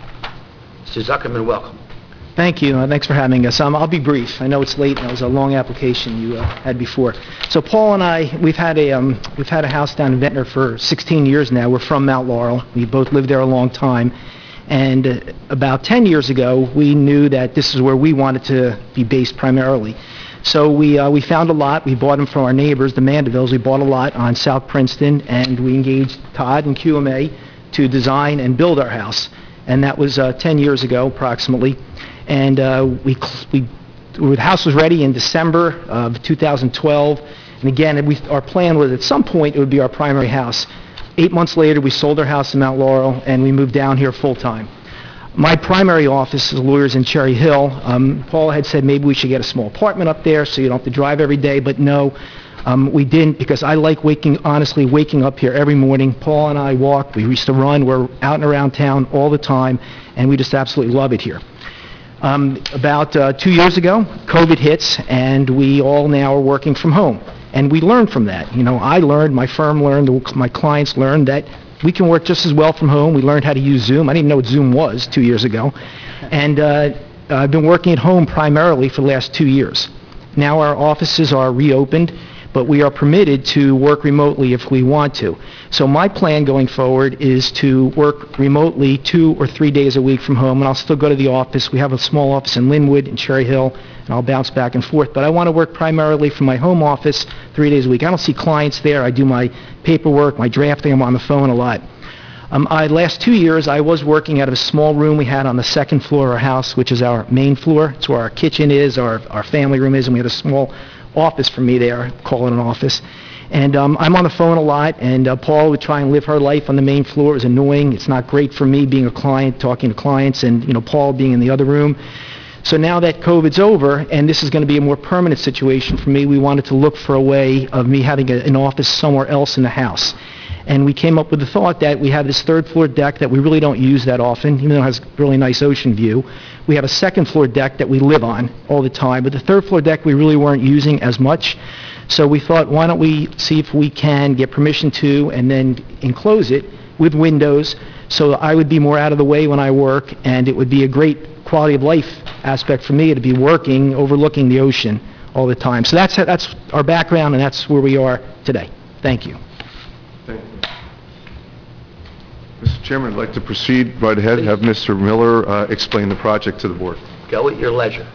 Mister Zuckerman, welcome. Thank you. Uh, Thanks for having us. Um, I'll be brief. I know it's late, and it was a long application you uh, had before. So Paul and I, we've had a um, we've had a house down in Ventnor for sixteen years now. We're from Mount Laurel. We both lived there a long time. And uh, about ten years ago, we knew that this is where we wanted to be based primarily. So we uh, we found a lot. We bought them from our neighbors, the Mandevilles. We bought a lot on South Princeton, and we engaged Todd and Q M A to design and build our house. And that was uh, ten years ago, approximately. And uh, we, we, the house was ready in December of two thousand twelve, And again, we, our plan was at some point it would be our primary house. Eight months later, we sold our house in Mount Laurel and we moved down here full-time. My primary office is lawyers in Cherry Hill. Um, Paul had said maybe we should get a small apartment up there so you don't have to drive every day, but no, um, we didn't, because I like waking, honestly, waking up here every morning. Paul and I walk, we used to run, we're out and around town all the time, and we just absolutely love it here. Um, about uh, two years ago, COVID hits, and we all now are working from home. And we learned from that. You know, I learned, my firm learned, my clients learned that we can work just as well from home. We learned how to use Zoom. I didn't even know what Zoom was two years ago. And uh, I've been working at home primarily for the last two years. Now our offices are reopened, but we are permitted to work remotely if we want to. So my plan going forward is to work remotely two or three days a week from home, and I'll still go to the office. We have a small office in Linwood and Cherry Hill, and I'll bounce back and forth. But I want to work primarily from my home office three days a week. I don't see clients there. I do my paperwork, my drafting. I'm on the phone a lot. Um, I, last two years, I was working out of a small room we had on the second floor of our house, which is our main floor. It's where our kitchen is, our, our family room is, and we had a small office for me there, call it an office. And um, I'm on the phone a lot, and uh, Paul would try and live her life on the main floor. It was annoying. It's not great for me being a client, talking to clients, and, you know, Paul being in the other room. So now that COVID's over, and this is going to be a more permanent situation for me, we wanted to look for a way of me having a, an office somewhere else in the house. And we came up with the thought that we have this third floor deck that we really don't use that often, even though it has a really nice ocean view. We have a second floor deck that we live on all the time, but the third floor deck we really weren't using as much. So we thought, why don't we see if we can get permission to and then enclose it with windows so that I would be more out of the way when I work, and it would be a great quality of life aspect for me to be working overlooking the ocean all the time. So that's, that's our background, and that's where we are today. Thank you. Thank you. Mister Chairman, I'd like to proceed right ahead, have Mister Miller uh, explain the project to the board. Go at your leisure.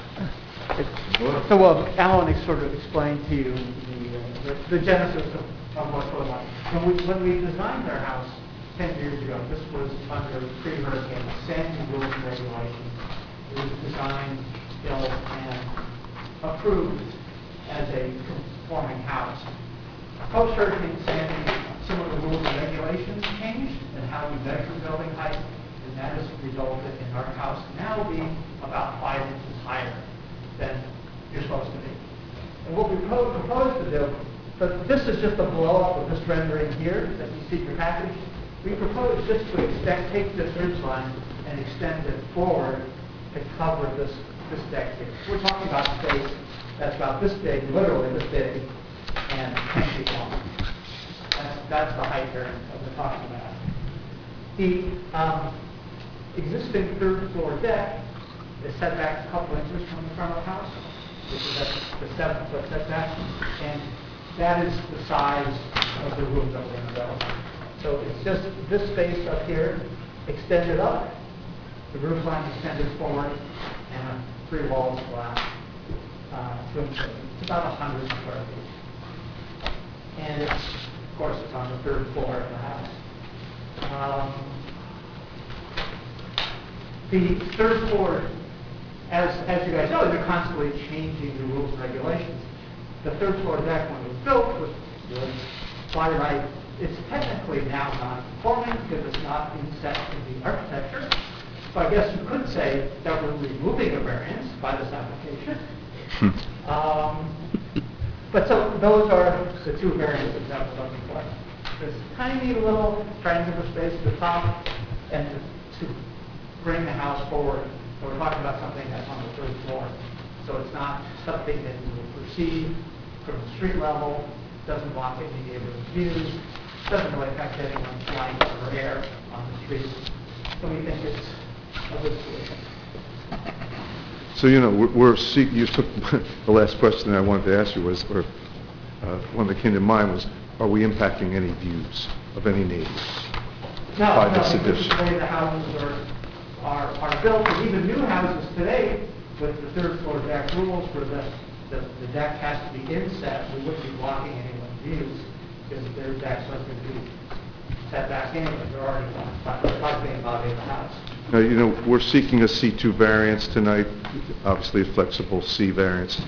So uh, Alan has sort of explained to you the, uh, the, the genesis of, of what's going on. When we, when we designed our house ten years ago, this was under pre-hurricane Sandy rules and regulations. It was designed, built, and approved as a conforming house. Post-Hurricane Sandy, some of the rules and regulations changed and how we measure building height, and that has resulted in our house now being about five inches higher than you're supposed to be. And what we pro- propose to do, but this is just a blow-up of this rendering here that you see in your package. We propose just to extend, take this ridge line and extend it forward to cover this, this deck here. We're talking about space that's about this big, literally this big, and ten feet long. That's, that's the height variance that we're talking about. The um, existing third floor deck is set back a couple inches from the front of the house, which is at the seven foot setback, and that is the size of the room that we're going to build. So it's just this space up here extended up, the roof line extended forward, and three walls glass. Uh, it's about one hundred square feet. And it's, of course, it's on the third floor of the house. Um, the third floor, as, as you guys know, they're constantly changing the rules and regulations. The third floor deck, when it was built, was by right. It's technically now non-conforming because it's not inset in the architecture. So I guess you could say that we're removing a variance by this application. um, but so those are the two variances that we're looking for. This tiny little triangular space at the top, and to, to bring the house forward. So we're talking about something that's on the third floor. So it's not something that you will perceive from the street level, doesn't block any neighborhood views, doesn't really affect anyone's light or air on the street. So we think it's a good solution. So, you know, we're, we're seek, you took, the last question that I wanted to ask you was, or uh, one that came to mind was, are we impacting any views of any neighbors No, by no, this because addition? the way the houses are, are, are built, and even new houses today, with the third floor deck rules where the, the, the deck has to be inset, we wouldn't be blocking anyone's views, because their deck's not going to be set back anyway, they're already blocking about in the house. Now, you know, we're seeking a C two variance tonight, obviously a flexible C variance.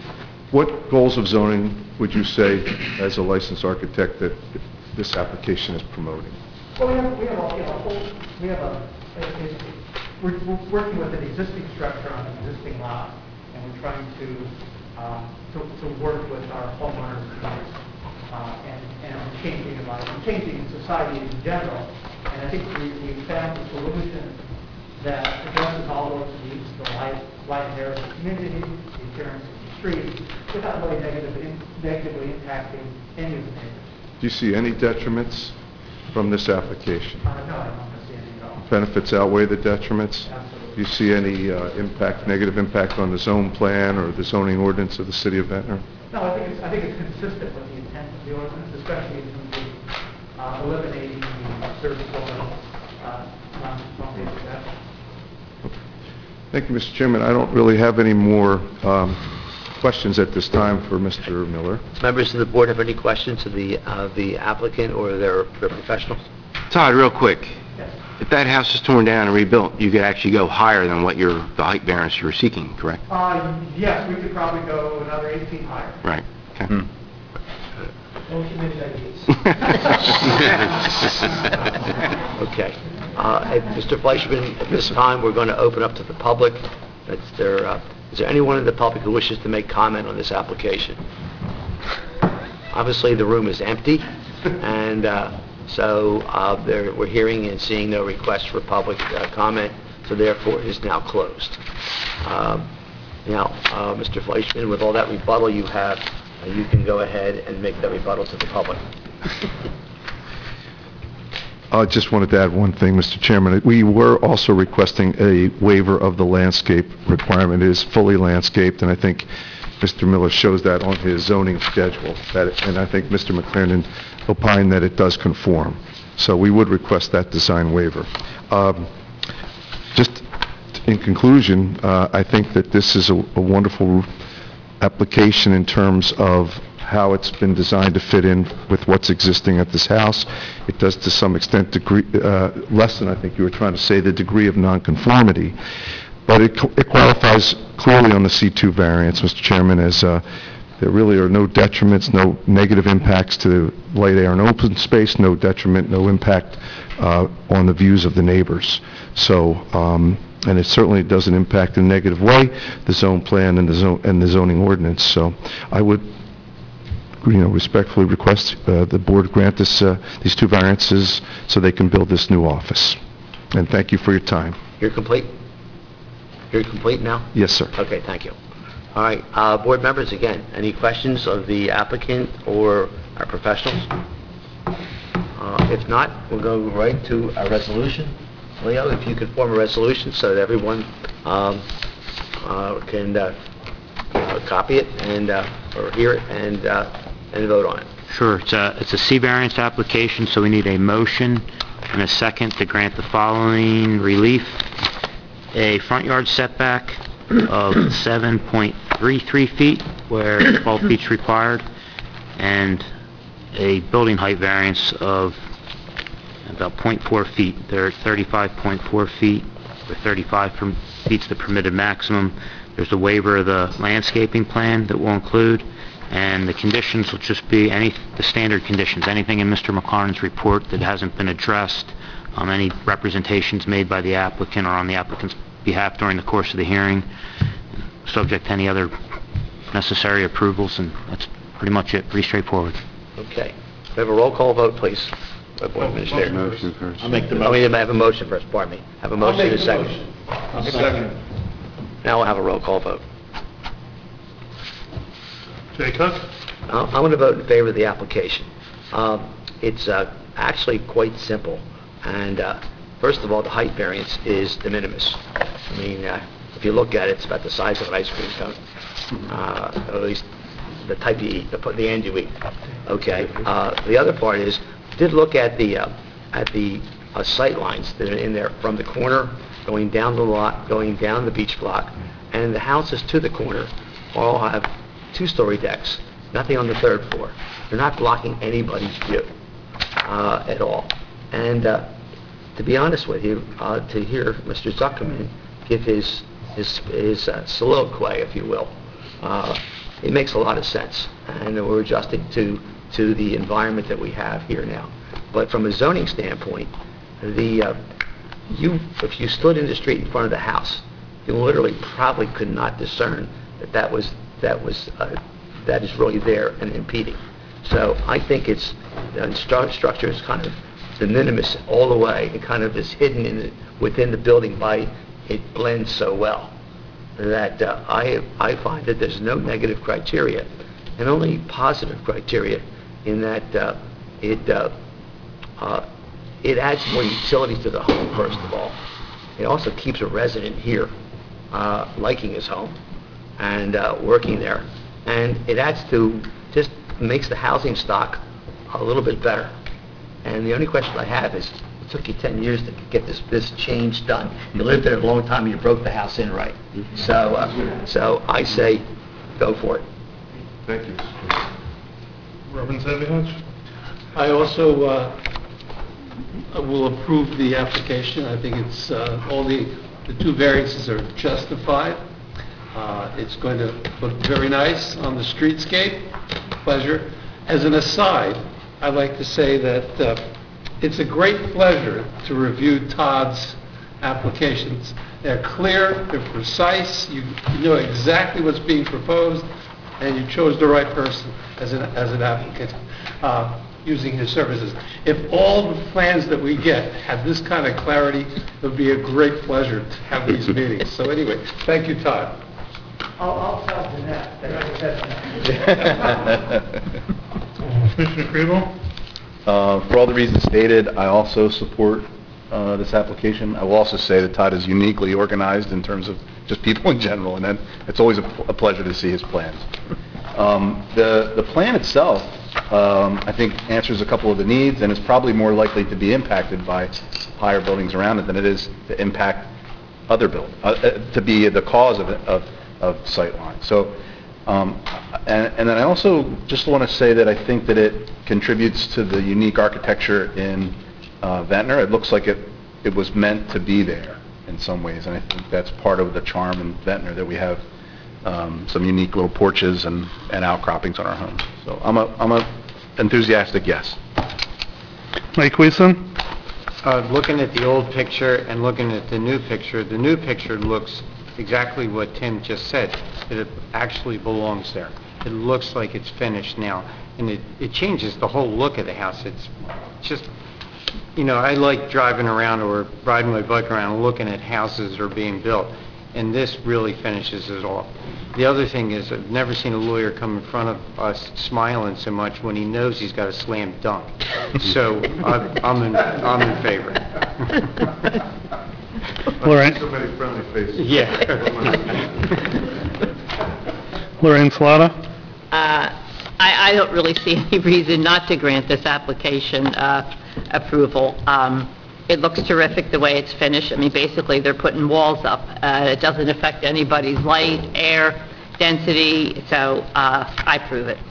what goals of zoning would you say, as a licensed architect, that this application is promoting? Well, we have, we have a, you know, a whole, we have a, a- a- we're, we're working with an existing structure on an existing lot, and we're trying to, uh, to, to work with our homeowners needs, uh, and, and changing the life, and changing society in general. And I think we, we found a solution that addresses all those needs, the life, life and air of the community, the appearance of the street, without really negatively, negatively impacting any of the neighbors. Do you see any detriments from this application? Uh, no, I don't see any at all. Benefits outweigh the detriments? Absolutely. Do you see any uh, impact, negative impact on the zone plan or the zoning ordinance of the city of Ventnor? No, I think it's, I think it's consistent with the intent of the ordinance, especially in terms of uh, eliminating the serviceable, uh, non-conforming steps. Thank you, Mister Chairman. I don't really have any more um, questions at this time for Mister Miller. Members of the board have any questions of the, uh, the applicant or their their professionals? Todd, real quick, if that house is torn down and rebuilt, you could actually go higher than what your, the height variance you're seeking, correct? Uh, yes, we could probably go another eight feet higher. Right, okay. Motion is ideas. Okay. Uh, hey, Mister Fleischman, at this time, we're going to open up to the public. That's there, uh, is there anyone in the public who wishes to make comment on this application? Obviously, the room is empty, and uh, so uh, there, we're hearing and seeing no requests for public uh, comment, so therefore it is now closed. Uh, Now, uh, Mister Fleischman, with all that rebuttal you have, uh, you can go ahead and make that rebuttal to the public. I just wanted to add one thing, Mister Chairman. We were also requesting a waiver of the landscape requirement. It is fully landscaped, and I think Mister Miller shows that on his zoning schedule. That, and I think Mister McClendon opined that it does conform. So we would request that design waiver. Um, Just in conclusion, uh, I think that this is a a wonderful application in terms of how it's been designed to fit in with what's existing at this house. It does to some extent degree, uh, lessen, I think you were trying to say, the degree of nonconformity. But it, it qualifies clearly on the C two variance, Mister Chairman, as uh, there really are no detriments, no negative impacts to light, air, and open space, no detriment, no impact uh, on the views of the neighbors. So, um, and it certainly doesn't impact in a negative way the zone plan and the zone and the zoning ordinance. So, I would, you know, respectfully request uh, the board grant this uh, these two variances so they can build this new office. And thank you for your time. You're complete? You're complete now? Yes, sir. Okay, thank you. All right, uh, board members, again, any questions of the applicant or our professionals? Uh, If not, we'll go right to a resolution. Leo, if you could form a resolution so that everyone um, uh, can uh, uh, copy it and, uh, or hear it and, uh, and vote on it. Sure, it's a, it's a C variance application, so we need a motion and a second to grant the following relief. A front yard setback of seven point three three feet, where twelve feet is required, and a building height variance of about zero point four feet. They're thirty-five point four feet, or thirty-five feet is the permitted maximum. There's a waiver of the landscaping plan that will include, and the conditions will just be any, the standard conditions, anything in Mister McLaren's report that hasn't been addressed, um, any representations made by the applicant or on the applicant's behalf during the course of the hearing, subject to any other necessary approvals, and that's pretty much it, pretty straightforward. Okay. We have a roll call vote, please. By Board Administrator. Motion first. I'll make the Oh, we motion. have a motion first, pardon me. Have a motion and a second. I'll second. Now we'll have a roll call vote. Jay Cook? Uh, I'm going to vote in favor of the application. Um, It's uh, actually quite simple, and uh, first of all, the height variance is de minimis. I mean, uh, if you look at it, it's about the size of an ice cream cone, uh, at least the type you eat, the the end you eat. Okay. Uh, The other part is, did look at the, uh, at the uh, sight lines that are in there from the corner, going down the lot, going down the beach block, and the houses to the corner all have two-story decks, nothing on the third floor. They're not blocking anybody's view uh, at all. And uh, to be honest with you, uh, to hear Mister Zuckerman give his his, his uh, soliloquy, if you will, uh, it makes a lot of sense, and we're adjusting to, to the environment that we have here now. But from a zoning standpoint, the, uh, you, if you stood in the street in front of the house, you literally probably could not discern that that was, that was, uh, that is really there and impeding. So I think it's, the stru- structure is kind of de minimis all the way. It kind of is hidden in the, within the building by, it blends so well that uh, I, I find that there's no negative criteria and only positive criteria in that uh, it, uh, uh, it adds more utility to the home, first of all. It also keeps a resident here uh, liking his home and uh, working there. And it adds to, just makes the housing stock a little bit better. And the only question I have is, it took you ten years to get this, this change done. You lived there a long time and you broke the house in right. So, uh, so I say, go for it. Thank you. Reverend Zaviach? I also uh, will approve the application. I think it's, uh, all the, the two variances are justified. Uh, It's going to look very nice on the streetscape. Pleasure. As an aside, I'd like to say that uh, it's a great pleasure to review Todd's applications. They're clear, they're precise, you you know exactly what's being proposed, and you chose the right person as an, as an applicant, uh, using his services. If all the plans that we get had this kind of clarity, it would be a great pleasure to have these meetings. So anyway, thank you, Todd. I'll, I'll tell Jeanette that I said that. Commissioner Kriebel? Uh, For all the reasons stated, I also support uh, this application. I will also say that Todd is uniquely organized in terms of just people in general, and then it's always a a pleasure to see his plans. Um, The the plan itself, um, I think, answers a couple of the needs, and is probably more likely to be impacted by higher buildings around it than it is to impact other buildings, uh, uh, to be the cause of of of sightline. So, um, and and then I also just want to say that I think that it contributes to the unique architecture in uh, Ventnor. It looks like it, it was meant to be there in some ways, and I think that's part of the charm in Ventnor, that we have um, some unique little porches and, and outcroppings on our homes. So I'm a, I'm a enthusiastic yes. Mike Weason? Uh, Looking at the old picture and looking at the new picture, the new picture looks exactly what Tim just said, that it actually belongs there. It looks like it's finished now. And it, it changes the whole look of the house. It's just, you know, I like driving around or riding my bike around and looking at houses that are being built, and this really finishes it off. The other thing is, I've never seen a lawyer come in front of us smiling so much when he knows he's got a slam dunk. So I- I'm in, I'm in favor. Lorraine? So many friendly faces. Yeah. Lorraine Salata? Uh, I, I don't really see any reason not to grant this application uh, approval. Um, It looks terrific the way it's finished. I mean, basically, they're putting walls up. Uh, It doesn't affect anybody's light, air, density, so uh, I approve it.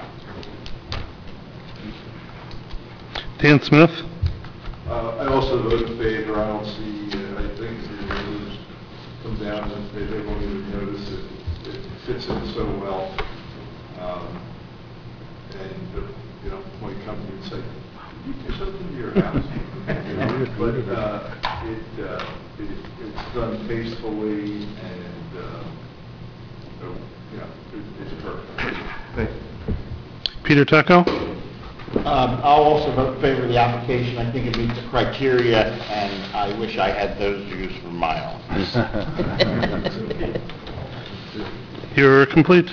Dan Smith? Uh, I also vote in favor. I don't see, uh, I think the neighbors come down and they they won't even notice it. It fits in so well. Um, And, uh, you know, when you come to you and say, you do something to your house. You know, But uh, it, uh, it- it's done tastefully and, uh, so, you know, it- it's perfect. Thank you. Peter Tucko? Um, I'll also vote in favor of the application. I think it meets the criteria, and I wish I had those views from my office. You're complete.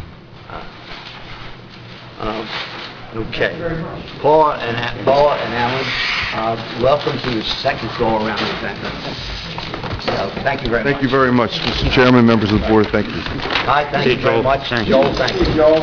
Um, Okay. Paula and, Paula and Alan, uh, welcome to your second go-around with Ventnor. So, thank you very much. Thank you very much, Mister Chairman, members of the board, thank you. Hi, thank you very much. Joel, thank you. Joel.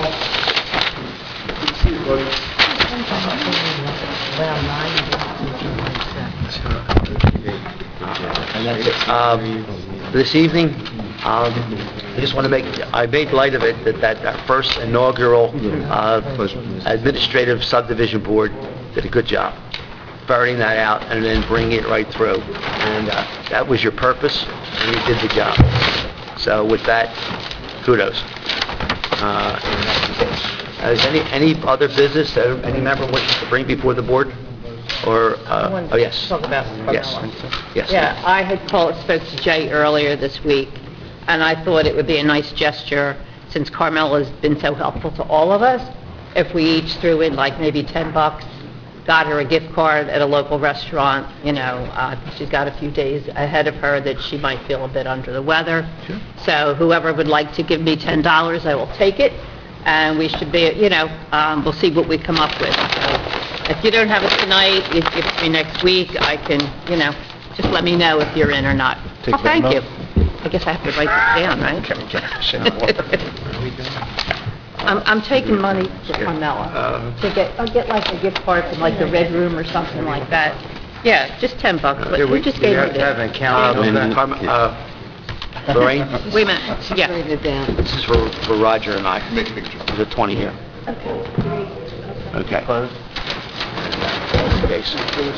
And that's it. Um, This evening, um, I just want to make, I made light of it, that that that first inaugural uh, administrative subdivision board did a good job ferreting that out and then bringing it right through. And uh, that was your purpose, and you did the job. So with that, kudos. Uh, Is any, any other business that any member wishes to bring before the board? Or, uh, oh, yes. Talk about Yes. Yes. Yeah, I had called, spoke to Jay earlier this week, and I thought it would be a nice gesture, since Carmela's been so helpful to all of us, if we each threw in like maybe ten bucks, got her a gift card at a local restaurant, you know, uh, she's got a few days ahead of her that she might feel a bit under the weather. So whoever would like to give me ten dollars, I will take it, and we should be, you know, um, we'll see what we come up with. So if you don't have it tonight, you give it to me next week, I can, you know, just let me know if you're in or not. Take Oh, thank that you. note. I guess I have to write this down, right? I'm, I'm taking money for Carmela to get, I'll get like a gift card from like the Red Room or something like that. Yeah, just ten bucks, but we just gave her have to have this. an account on that? Carm- uh, Lorraine, Wait a minute, yeah. this is for, for Roger and I. Make a picture. There's a twenty here. Okay. Okay. so-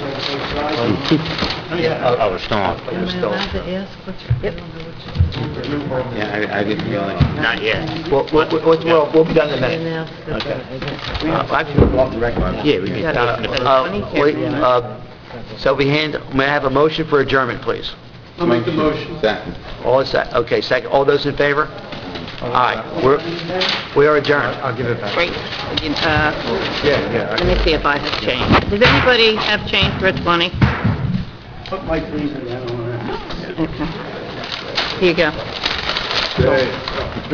Oh, we're still on. We're still- Yep. Yeah, I I didn't realize. Not yet. We'll, we'll, we'll- we'll, we'll be done in a minute. Okay. Uh, Actually, we're off the record now. Yeah, we can. Uh, uh, wait, uh, So we hand, may I have a motion for adjournment, please? I'll make the motion. Second. All is that, okay, second, all those in favor? Aye, we're, we are adjourned. I'll give it back. Great. Uh, Yeah, yeah. Let me see if I have change. Does anybody have change for a twenty? Put my please in that one. Okay. Here you go.